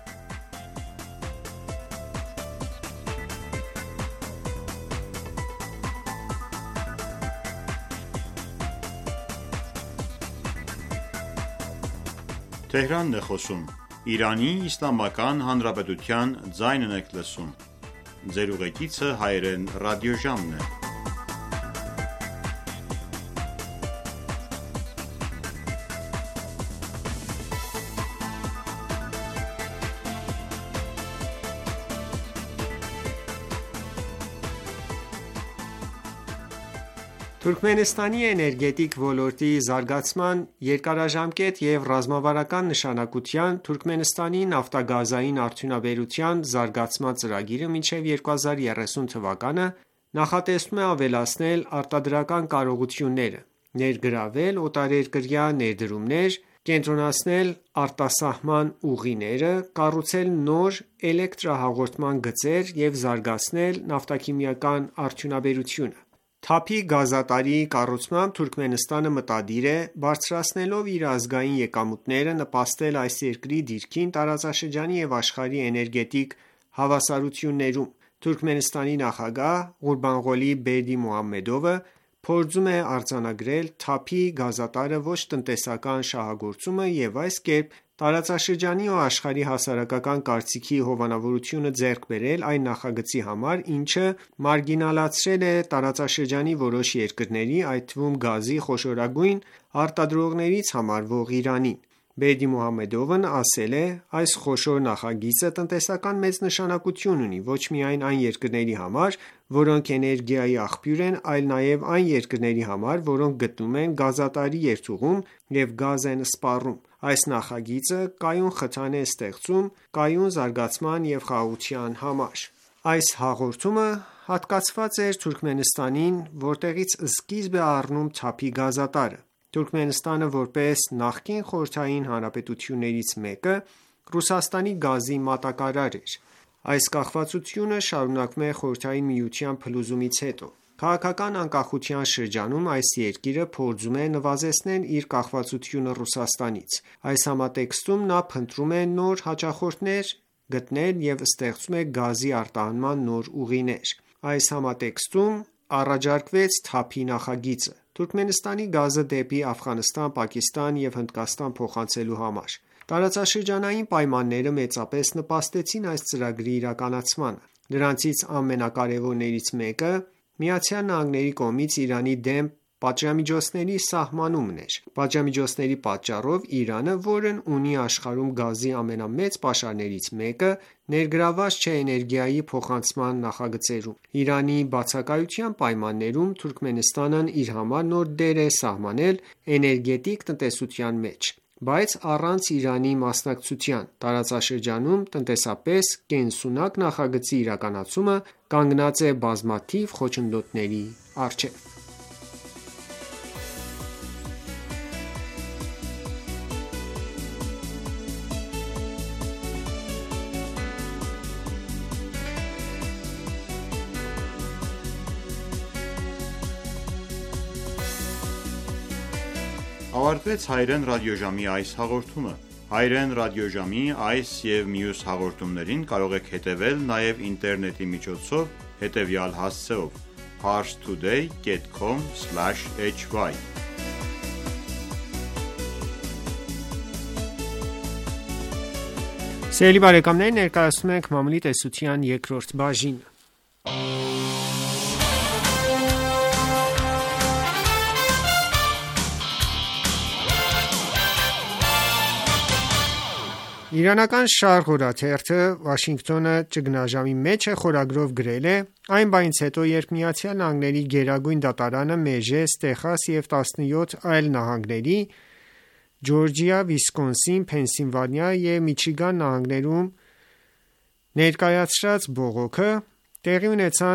Թուրքմենստանի էներգետիկ ոլորտի զարգացման երկարաժամկետ և ռազմավարական նշանակության Թուրքմենստանի նավթագազային արդյունաբերության զարգացման ծրագիրը մինչև երկու հազար երեսուն թվականը նախատեսվում է ավելացնել արտադրական կարողությունները, ներգրավել օտարերկրյա ներդրումներ, կենտրոնացնել արտասահման ուղիները, կառուցել նոր էլեկտրահաղորդման գծեր և զարգացնել նավթաքիմիական արդյունաբերությունը։ Թափի գազատարի կառուցմամբ Թուրքմենստանը մտադիր է, բարձրացնելով իր ազգային եկամուտները, նպաստել այս երկրի դիրքին տարածաշրջանի և աշխարհի էներգետիկ հավասարություններում։ Թուրքմենստանի նախագահ Ղուրբանղոլի Բերդիմուհամեդովը փորձում է արձանագրել թափի գազատարը ոչ տնտեսական շահագործումը և այս կերպ տարածաշրջանի ու աշխարհի հասարակական կարծիքի հովանավորությունը ձեռք բերել այն նախագծի համար, ինչը մարգինալացրել է տարածաշրջանի որոշ երկրների, այդ թվում գազի խոշորագույն արտադրողներից համարվող Իրանին։ Բերդիմուհամեդովն ասել է. «Այս խոշոր նախագիծը տնտեսական մեծ նշանակություն ունի ոչ միայն այն երկրների համար, որոնք էներգիայի աղբյուր են, այլ նաև այն երկրների համար, որոնք գտնվում են գազատարի երթուղում և գազ են սպառում։ Այս նախագիծը կայուն խթան է ստեղծում կայուն զարգացման և խաղաղության համար»։ Այս հաղորդումը հատկացված էր Թուրքմենստանին, որտեղից սկիզբ է առնում թափի գազատարը։ Թուրքմենստանը, որպես նախկին խորհրդային հանրապետություններից մեկը, Ռուսաստանի գազի մատակարար էր։ Այս կախվածությունը շարունակվում է Խորհրդային Միության փլուզումից հետո։ Քաղաքական անկախության շրջանում այս երկիրը փորձում է նվազեցնել իր կախվածությունը Ռուսաստանից։ Այս համատեքստում նա փնտրում է նոր հաճախորդներ գտնել և ստեղծում է գազի արտահանման նոր ուղիներ։ Այս համատեքստում առաջարկվեց թափի նախագիծը՝ Թուրքմենստանի գազը դեպի Աֆղանստան, Պակիստան և Հնդկաստան փոխանցելու համար։ Տարածաշրջանային պայմանները մեծապես նպաստեցին այս ծրագրի իրականացմանը։ Դրանցից ամենակարևորներից մեկը ԱՄՆ-ի կողմից Իրանի դեմ պատժամիջոցների սահմանումն էր։ Պատժամիջոցների պատճառով Իրանը, որն ունի աշխարհում գազի ամենամեծ պաշարներից մեկը, ներգրավված չէ էներգիայի փոխանցման նախագծերում։ Իրանի բացակայության պայմաններում Թուրքմենստանն իր համար նոր դեր է սահմանել էներգետիկ տնտեսության մեջ, բայց առանց Իրանի մասնակցության։ Տարածաշրջանում տնտեսապես կենսունակ նախագծի իրականացումը կանգնած է բազմաթիվ խոչընդոտների առջև։ Ավարտվեց Հայրեն ռադիոժամի այս հաղորդումը։ Հայրեն ռադիոժամի այս և մյուս հաղորդումներին կարող եք հետևել նաև ինտերնետի միջոցով հետևյալ հասցեով՝ parstoday dot com slash h y Սիրելի բարեկամներ, ներկայացնում ենք մամուլի տեսության երկրորդ բաժինը։ Իրանական Շարղ օրաթերթը Վաշինգտոնը ճգնաժամի մեջ է խորագրով գրել է. այն բանից հետո, երբ Միացյալ Նահանգների գերագույն դատարանը Մեժես, Տեխաս և տասնյոթ այլ նահանգների Ջորջիա, Վիսկոնսին, Փենսիլվանիա և Միչիգան նահանգներում ներկայացրած բողոքը, տեղի ունեցան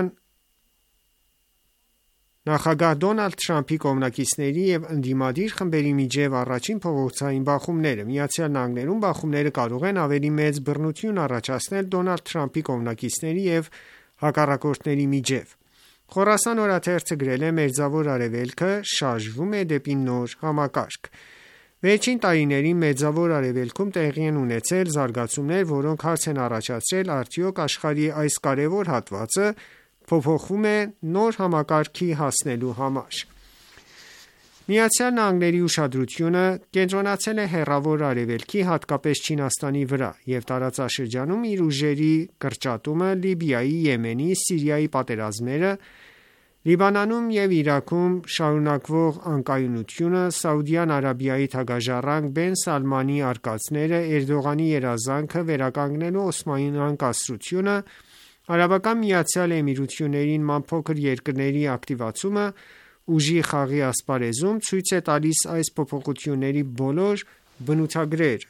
նախագահ Դոնալդ Թրամփի կողմնակիցների և ընդդիմադիր խմբերի միջև առաջին փոփոխության բախումները։ Միացյալ Նահանգներում բախումները կարող են ավելի մեծ բռնություն առաջացնել Դոնալդ Թրամփի կողմնակիցների և հակառակորդների միջև։ Խորասան օրաթերթը գրել է. Մերձավոր Արևելքը շարժվում է դեպի նոր համակարգ։ Վերջին տարիներին Մերձավոր Արևելքում տեղի են ունեցել զարգացումներ, որոնք հարց են առաջացրել արդյոք աշխարհի այս կարևոր հատվածը փոփոխվում է նոր համակարգի հասնելու համար։ Միացյալ Նահանգների ուշադրությունը կենտրոնացել է Հեռավոր Արևելքի, հատկապես Չինաստանի վրա և տարածաշրջանում իր ուժերի կրճատումը, Լիբիայի, Եմենի, Սիրիայի պատերազմները, Լիբանանում և Իրաքում շարունակվող անկայունությունը, Սաուդյան Արաբիայի թագաժառանգ Բեն Սալմանի արկածները, Էրդողանի երազանքը վերականգնելու Օսմանյան կայսրությունը, Արաբական Միացյալ Էմիրությունների նման փոքր երկրների ակտիվացումը ուժի խաղի ասպարեզում ցույց է տալիս այս փոփոխությունների բոլոր բնութագրերը։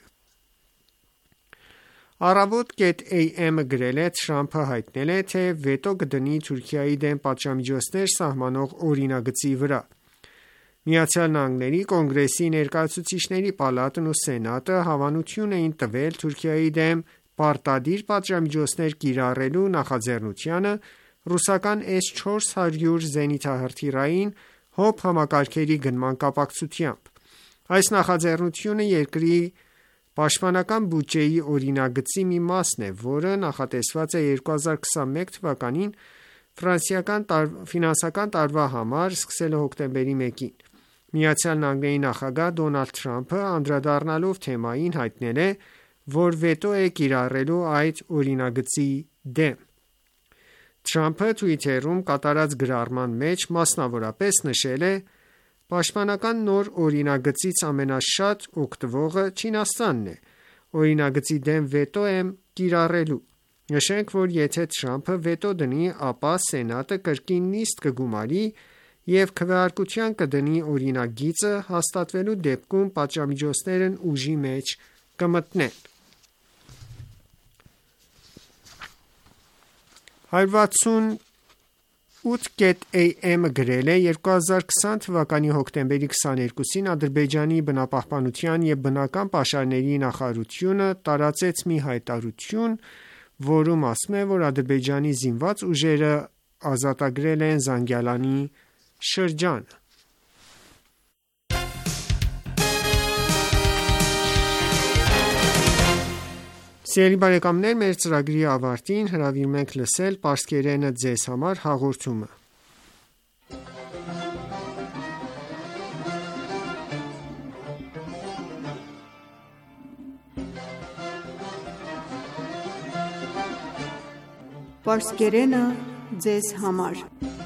Առավոտ.am-ը գրել է. Թրամփը հայտնել է, թե վետո կդնի Թուրքիայի դեմ պատժամիջոցներ սահմանող օրինագծի վրա։ Միացյալ Նահանգների Կոնգրեսի Ներկայացուցիչների պալատն ու Սենատը հավանություն էին տվել Թուրքիայի դեմ պարտադիր պատժամիջոցներ կիրառելու նախաձեռնությանը ռուսական էս չորս հարյուր զենիթահրթիռային հոբ համակարգերի գնման կապակցությամբ։ Այս նախաձեռնությունը երկրի պաշտպանական բյուջեի օրինագծի մի մասն է, որը նախատեսված է երկու հազար քսանմեկ թվականին ֆինանսական տարվա համար, սկսելով հոկտեմբերի մեկին։ Միացյալ Նահանգների նախագահ Դոնալդ Թրամփը անդրադառնալով թեմային հայտնել է, որ վետո է կիրառելու այդ օրինագծի դեմ։ Թրամփը Twitter-ում կատարած գրառման մեջ մասնավորապես նշել է. «Պաշտպանական նոր օրինագծից ամենաշատ օգտվողը Չինաստանն է։ Օրինագծի դեմ վետո եմ կիրառելու։ Նշենք, որ եթե Թրամփը վետո դնի, ապա Սենատը կրկին նիստ կգումարի և քվեարկության կդնի օրինագիծը, հաստատվելու դեպքում պատժամիջոցներն ուժի մեջ կմտնեն»։ հարյուր վաթսունութ.am-ը գրել է. երկու հազար քսան թվականի հոկտեմբերի քսաներկուսին Ադրբեջանի բնապահպանության և բնական պաշարների նախարարությունը տարածեց մի հայտարարություն, որում ասվում է, որ Ադրբեջանի զինված ուժերը ազատագրել են Զանգիլանի շրջանը։ Սիրելի բարեկամներ, մեր ծրագրի ավարտին հրավիրում ենք լսել «Պարսկերենը ձեզ համար» հաղորդումը։ Պարսկերենը ձեզ համար։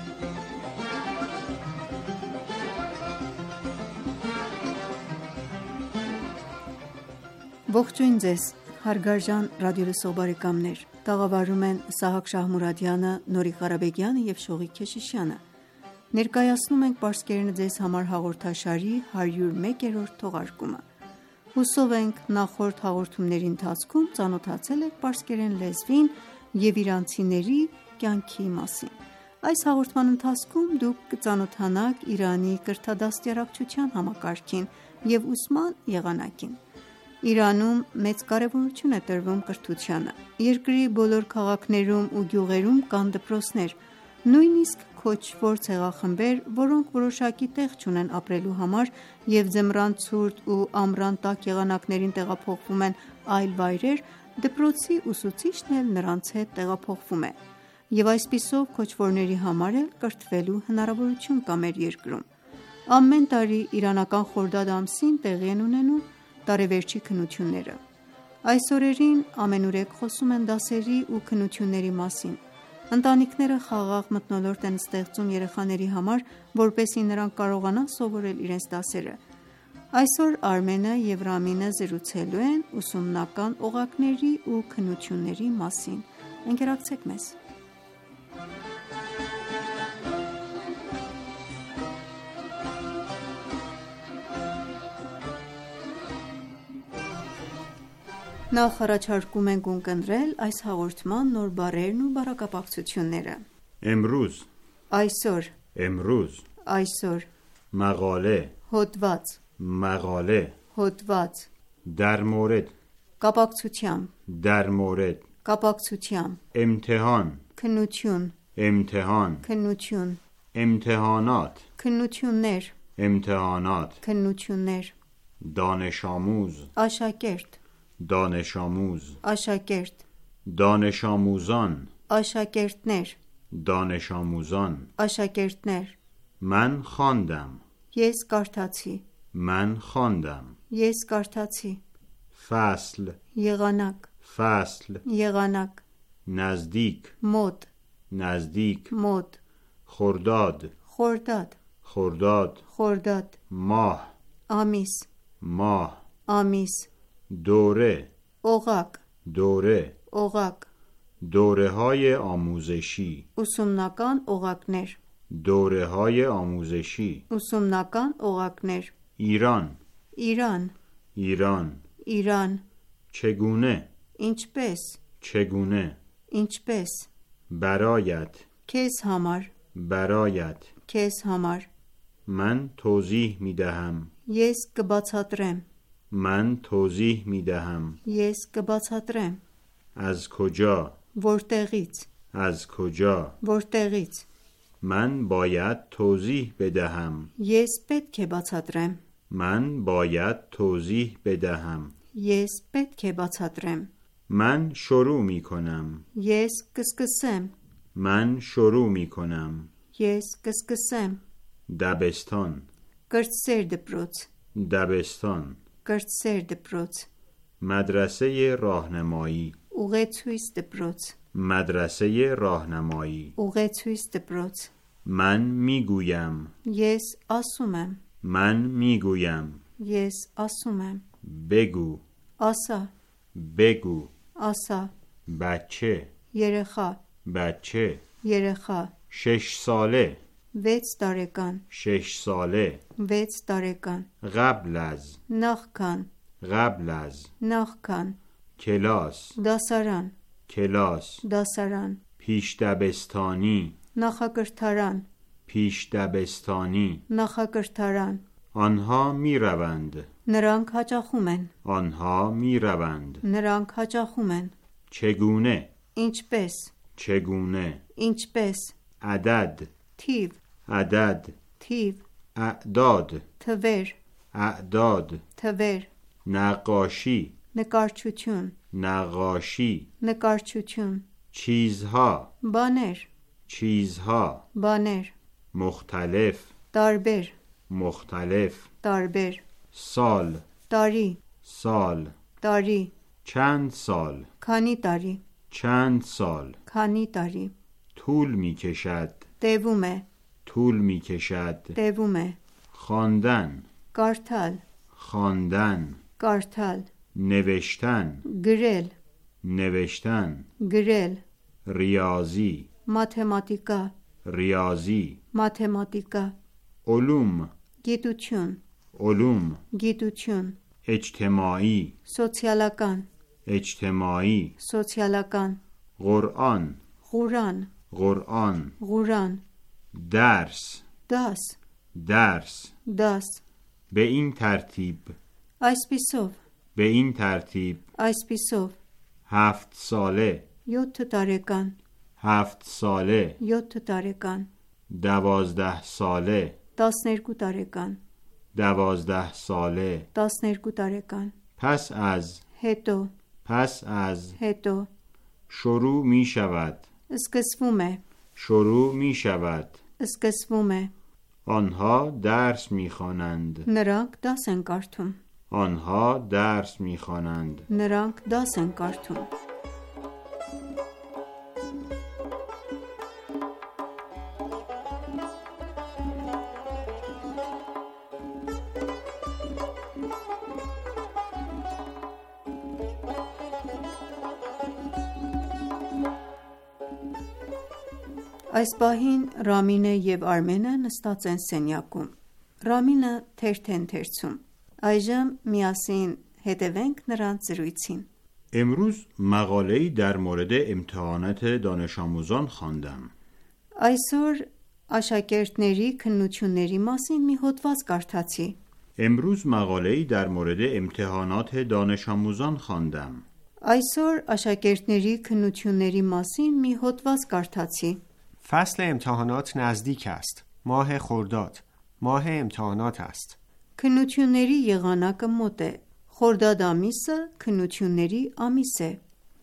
Ողջույն ձեզ հարգարժան ռադիոլսող բարեկամներ, տաղավարում են Սահակ Շահմուրադյանը, Նորիկ Ղարաբեգյանը և Շողիկ Քեշիշյանը։ Ներկայացնում ենք «Պարսկերենը ձեզ համար» հաղորդաշարի հարյուր մեկերորդ թողարկումը։ Հուսով ենք նախորդ հաղորդումների ընթացքում ծանոթացել եք պարսկերեն լեզվին և իրանցիների կյանքի մասին։ Այս հաղորդման ընթացքում դուք կծանոթանաք Իրանի կրթադաստիարակչության համակարգին և ուսման եղանակին։ Իրանում մեծ կարևորություն է տրվում կրթությանը։ Երկրի բոլոր քաղաքներում ու գյուղերում կան դպրոցներ, նույնիսկ քոչվոր ցեղախմբեր, որոնք որոշակի տեղ չունեն ապրելու համար և ձմռան ցուրտ ու ամռան տաք եղանակներին տեղափոխվում են այլ վայրեր, դպրոցի ուսուցիչն էլ նրանց հետ տեղափոխվում է, և այսպիսով քոչվորների համար էլ կրթվելու հնարավորություն կա մեր երկրում։ Ամեն տարի իրանական խորդադ ամսին տեղի են ունենում տարեվերջի քննությունները։ Այս օրերին ամենուրեք խոսում են դասերի ու քննությունների մասին։ Ընտանիքները խաղաղ մթնոլորտ են ստեղծում երեխաների համար, որպեսզի նրանք կարողանան սովորել իրենց դասերը։ Այսօր Արմենը և Ռամինը զրուցելու են ուսումնական օղակների ու քննությունների մասին: Ընկերակցեք մեզ: Նախ առաջարկում ենք ունկնդրել այս հաղորդման նոր բառերն ու բառակապակցությունները: امروز Այսօր, امروز այսօր, مقاله հոդված, مقاله հոդված, در مورد կապակցությամբ, در مورد կապակցությամբ, امتحان քննություն, امتحان քննություն, امتحانات քննություններ, امتحانات քննություններ, دانش آموز աշակերտ, دانش آموز աշակերտ, دانش آموزان աշակերտներ, دانش آموزان աշակերտներ, من خواندم ես կարդացի, من خواندم ես կարդացի, فصل եղանակ, فصل եղանակ, نزدیک մոտ, نزدیک մոտ, خرداد խորդադ, خرداد խորդադ, ماه ամիս, ماه ամիս, دوره օղակ, دوره օղակ, دوره های آموزشی ուսումնական օղակներ, دوره های آموزشی ուսումնական օղակներ, ایران Իրան, ایران Իրան, چگونه ինչպես, چگونه ինչպես, برایت քեզ համար, برایت քեզ համար, من توضیح می دهم ես կբացատրեմ, من توضیح می دهم ես կբացատրեմ, از کجا որտեղից, از کجا որտեղից, من باید توضیح بدهم ես պետք է բացատրեմ, من باید توضیح بدهم ես պետք է բացատրեմ, من شروع می کنم ես կսկսեմ, من شروع می کنم ես կսկսեմ, دبستان կրտսեր դպրոց, دبستان կրտսեր դպրոց, مدرسه راهنمایی ուղեցույց դպրոց, مدرسه راهنمایی ուղեցույց դպրոց, من می گویم ես ասում եմ, من می گویم ես ասում եմ, بگو ասա, بگو ասա, بچه երեխա, بچه երեխա, شش ساله վեց տարեկան, شش ساله վեց տարեկան, قبل از նախքան, قبل از նախքան, کلاس դասարան, کلاس դասարան, پیش دبستانی նախակրթարան, پیش دبستانی նախակրթարան, آنها می روند նրանք հաճախում են, آنها می روند նրանք հաճախում են, چگونه ինչպես, چگونه ինչպես, عدد թիվ, عدد թիվ, اعداد թվեր, اعداد թվեր, نقاشی նկարչություն, نقاشی նկարչություն, چیزها բաներ, چیزها բաներ, مختلف տարբեր, مختلف տարբեր, سال տարի, سال տարի, چند سال քանի տարի, چند سال քանի տարի, طول می کشد տևում է, طول می کشد տևում է, خواندن կարդալ, خواندن կարդալ, نوشتن գրել, نوشتن գրել, ریاضی մաթեմատիկա, ریاضی մաթեմատիկա, علوم գիտություն, علوم գիտություն, اجتماعی սոցիալական, اجتماعی սոցիալական, قرآن Ղուրան, قرآن Ղուրան, درس դաս, درس դաս, به این ترتیب այսպիսով, به این ترتیب այսպիսով, هفت ساله յոթ տարեկան, هفت ساله յոթ տարեկան, دوازده ساله տասներկու տարեկան, دوازده ساله տասներկու տարեկան, پس از հետո, پس از հետո, شروع می شود սկսվում է, شروع می شود սկսվում է, آنها درس می خوانند նրանք դաս են կարդում, آنها درس می خوانند նրանք դաս են կարդում, Այս պահին Ռամինը և Արմենը նստած են սենյակում։ Ռամինը թերթ է ընթերցում։ Այժմ միասին հետևենք նրանց զրույցին։ امروز مقاله‌ای در مورد امتحانات دانش آموزان خواندم. Այսօր աշակերտների քննությունների մասին մի հոդված կարդացի։ امروز مقاله‌ای در مورد امتحانات دانش آموزان خواندم. Այսօր աշակերտների քննությունների մասին մի հոդված կարդացի։ فصل امتحانات نزدیک است. ماه خرداد ماه امتحانات است. Քննությունների եղանակը մոտ է։ Խորդադ ամիսը քննությունների ամիս է։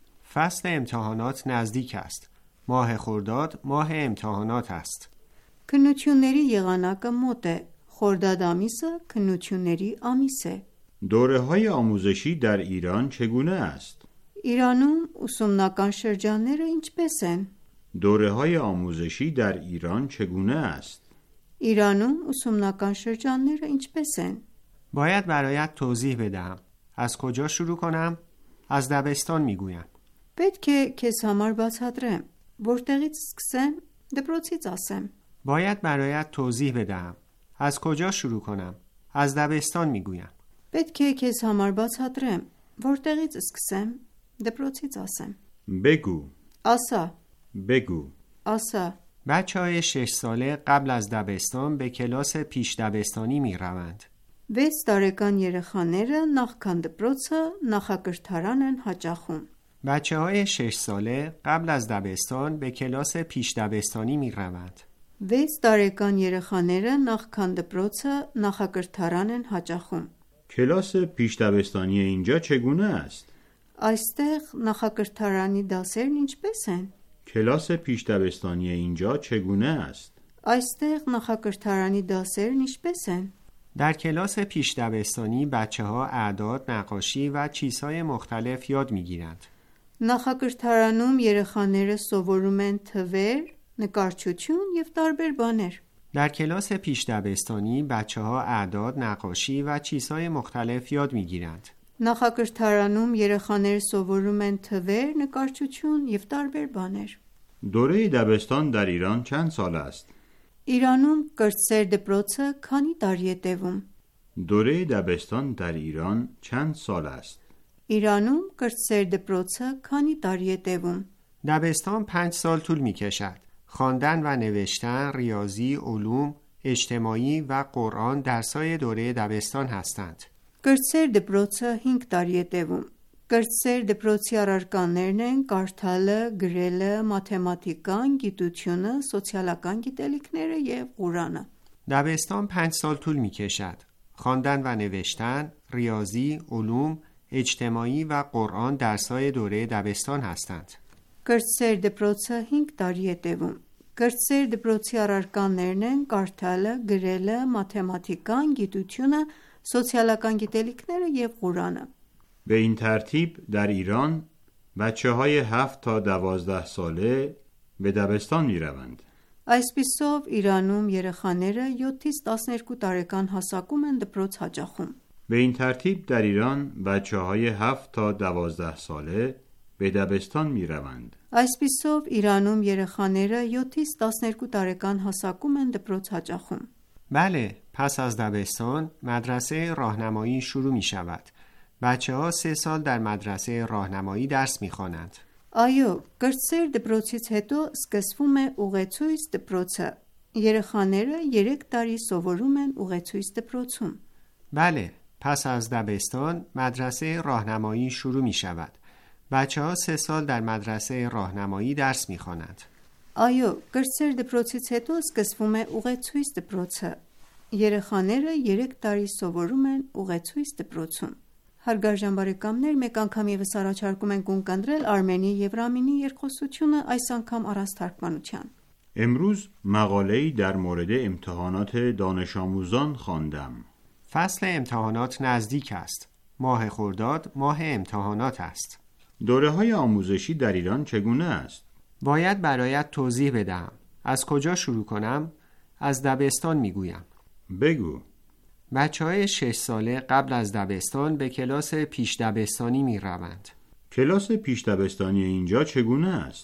فصل امتحانات نزدیک است. ماه خرداد ماه امتحانات است. Քննությունների եղանակը մոտ է։ Խորդադ ամիսը քննությունների ամիս է։ دوره‌های آموزشی در ایران چگونه است؟ Իրանում ուսումնական շրջանները ինչպես են։ دوره‌های آموزشی در ایران چگونه است؟ Իրանում ուսումնական շրջանները ինչպես են։ باید برایت توضیح بدهم. از کجا شروع کنم؟ از دبستان میگویم. Պետք է քեզ համար բացատրեմ, որտեղից սկսեմ, դպրոցից ասեմ։ باید برایت توضیح بدهم. از کجا شروع کنم؟ از دبستان میگویم. Պետք է քեզ համար բացատրեմ, որտեղից սկսեմ, դպրոցից ասեմ։ بگو. Ասա, بگو. ասա։ بچه های شش ساله قبل از دبستان به کلاس پیش دبستانی می روند. վեց տարեկան երեխաները նախքան դպրոցը նախակրթարան են հաճախում։ بچه های شش ساله قبل از دبستان به کلاس پیش دبستانی می روند. վեց տարեկան երեխաները նախքան դպրոցը նախակրթարան են հաճախում։ کلاس پیش دبستانی اینجا چگونه است؟ Այստեղ նախակրթարանի դասերն ինչպես են։ کلاس پیش دبستانی اینجا چگونه است؟ Այստեղ նախակրթարանի դասերն ինչպես են։ در کلاس پیش دبستانی بچه ها اعداد، نقاشی و چیزهای مختلف یاد می گیرند. Նախակրթարանում երեխաները սովորում են թվեր, նկարչություն և տարբեր բաներ։ در کلاس پیش دبستانی بچه ها اعداد، نقاشی و چیزهای مختلف یاد می گیرند. Նախակրթարանում երեխաները սովորում են թվեր, նկարչություն և տարբեր բաներ։ دوره دبستان در ایران چند سال است؟ Իրանում կրտսեր դպրոցը քանի տարի է տևում։ دوره دبستان در ایران چند سال است؟ Իրանում կրտսեր դպրոցը քանի տարի է տևում։ دبستان پنج سال طول می کشد. خواندن و نوشتن، ریاضی، علوم، اجتماعی و قرآن درسای دوره دبستان هستند. Կրտսեր դպրոցը հինգ տարի է տևում։ Կրտսեր դպրոցի առարկաներն են կարդալը, գրելը, մաթեմատիկան, գիտությունը, սոցիալական գիտելիքները և Ղուրանը։ دبستان پنج سال طول می کشد. خواندن و نوشتن، ریاضی، علوم، اجتماعی و قرآن درسای دوره دبستان هستند. Կրտսեր դպրոցը հինգ տարի է տևում։ Կրտսեր դպրոցի առարկաներն են կարդալը, գրելը, մաթեմատիկան, գիտությունը, սոցիալական գիտելիքները և Ղուրանը։ به این ترتیب در ایران بچه های هفت تا دوازده ساله به دبستان می روند. Այսպիսով Իրանում երեխաները յոթից տասներկու տարեկան հասակում են դպրոց հաճախում։ به این ترتیب در ایران بچه های هفت تا دوازده ساله به دبستان می روند. Այսպիսով Իրանում երեխաները յոթից տասներկու տարեկան հասակում են դպրոց հաճախում։ بله، پس از دبستان مدرسه راهنمایی شروع می شود. بچه ها سه سال در مدرسه راهنمایی درس می خوانند. Այո, կրտսեր դպրոցից հետո սկսվում է ուղեցույց դպրոցը։ Երեխաները երեք տարի սովորում են ուղեցույց դպրոցում։ بله، پس از دبستان مدرسه راهنمایی شروع می شود. بچه ها سه سال در مدرسه راهنمایی درس می خوانند. Այո, կրտսեր դպրոցից հետո սկսվում է ուղեցույց դպրոցը։ Երեխաները երեք տարի սովորում են ուղեցույց դպրոցում։ Հարգարժան բարեկամներ, մեկ անգամ եւս առաջարկում ենք ունկնդրել Արմենի եւ Ռամինի երկխոսությունը այս անգամ առանց թարգմանության։ امروز مقاله‌ای در مورد امتحانات دانش آموزان خواندم. فصل امتحانات نزدیک است. ماه خرداد ماه امتحانات است. دوره‌های آموزشی در ایران چگونه است؟ باید برایت توضیح بدهم. از کجا شروع کنم؟ از دبستان میگویم. بگو. بچه های شش ساله قبل از دبستان به کلاس پیش دبستانی می روند. کلاس پیش دبستانی اینجا چگونه است؟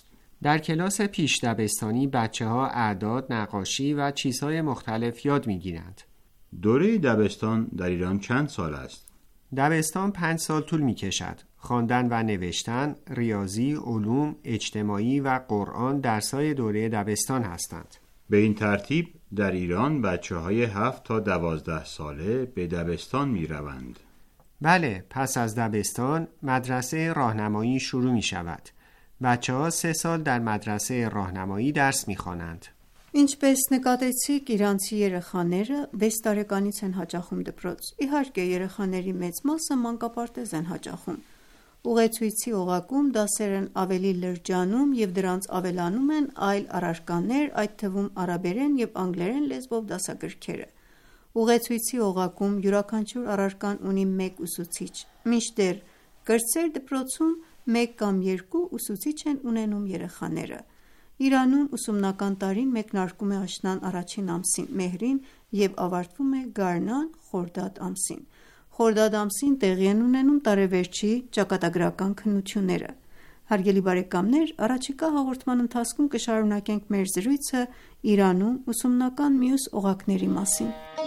در کلاس پیش دبستانی بچه ها اعداد، نقاشی و چیزهای مختلف یاد می گیرند. دوره دبستان در ایران چند سال است؟ دبستان پنج سال طول می کشد. خواندن و نوشتن، ریاضی، علوم، اجتماعی و قرآن درسای دوره دبستان هستند. به این ترتیب در ایران بچه های هفت تا دوازده ساله به دبستان می روند. بله، پس از دبستان مدرسه راهنمایی شروع می şavad. بچه ها سه سال در مدرسه راهنمایی درس می خوانند. Ինչպես նկատեցիք, իրանցի երեխաները վեց տարեկանից են հաճախում դպրոց։ Իհարկե, երեխաների մեծ մասը մանկապարտեզ են հաճախում։ Ուղեցույցի օղակում դասերն ավելի լրջանում եւ դրանց ավելանում են այլ առարկաներ, այդ թվում արաբերեն եւ անգլերեն լեզվով դասագրքերը։ Ուղեցույցի օղակում յուրաքանչյուր առարկան ունի մեկ ուսուցիչ, մինչդեռ կրտսեր դպրոցում մեկ կամ երկու ուսուցիչ են ունենում երեխաները։ Իրանում ուսումնական տարին մեկնարկում է աշնան առաջին ամսին մեհրին եւ ավարտվում է գարնան խորդադ ամսին։ Խորդադ ամսին տեղի են ունենում տարեվերջի ճակատագրական քննությունները։ Հարգելի բարեկամներ, առաջիկա հաղորդման ընթացքում կշարունակենք մեր զրույցը Իրանում ուսումնական մյուս օղակների մասին։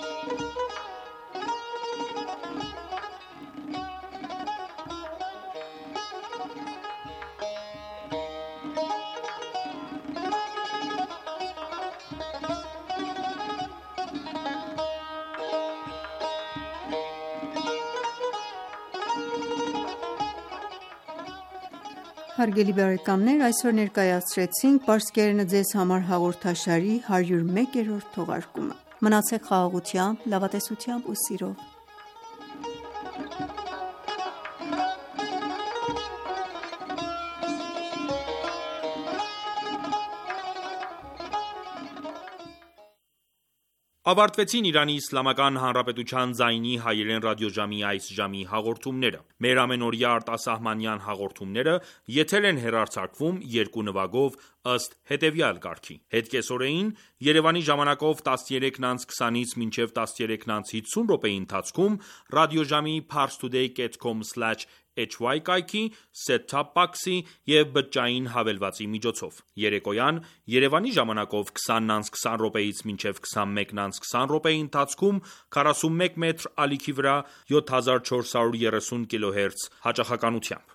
Հարգելի բարեկամներ, այսօր ներկայացրեցինք «Պարսկերենը ձեզ համար» հաղորդաշարի հարյուր մեկերորդ թողարկումը։ Մնացեք խաղաղությամբ, լավատեսությամբ ու սիրով։ Ավարտվեցին Իրանի Իսլամական Հանրապետության ձայնի հայերեն ռադիոժամի այս ժամի հաղորդումները։ Մեր ամենօրյա արտասահմանյան հաղորդումները եթեր են հեռարձակվում երկու նվագով ըստ հետևյալ կարգի։ Հետկեսօրեին Երևանի ժամանակով տասներեքն անց քսանից մինչև տասներեքն անց հիսուն րոպեի ընթացքում ռադիոժամի parstoday dot com slash h y կայքի, set-top box-ի և բջջային հավելվածի միջոցով։ Երեկոյան Երևանի ժամանակով քսանն անց քսան րոպեից մինչև քսանմեկն անց քսան րոպեի ընթացքում քառասունմեկ մետր ալիքի վրա յոթ հազար չորս հարյուր երեսուն կիլոհերց հաճախականությամբ։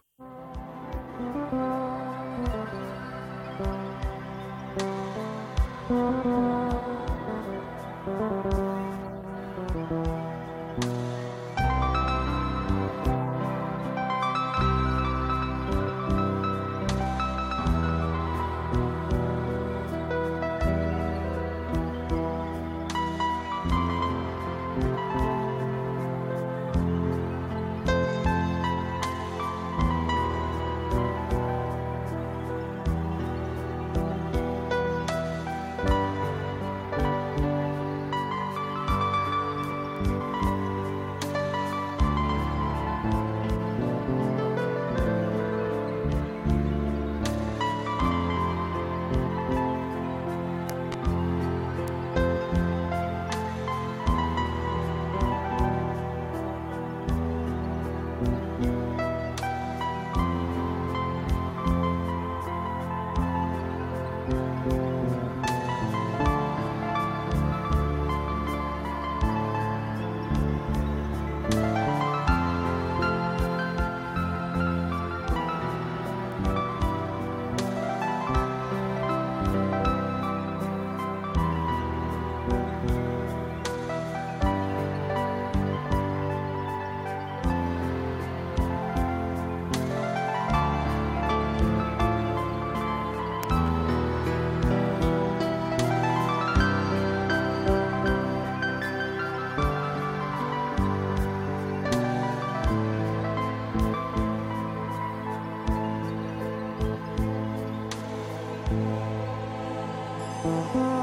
Thank you.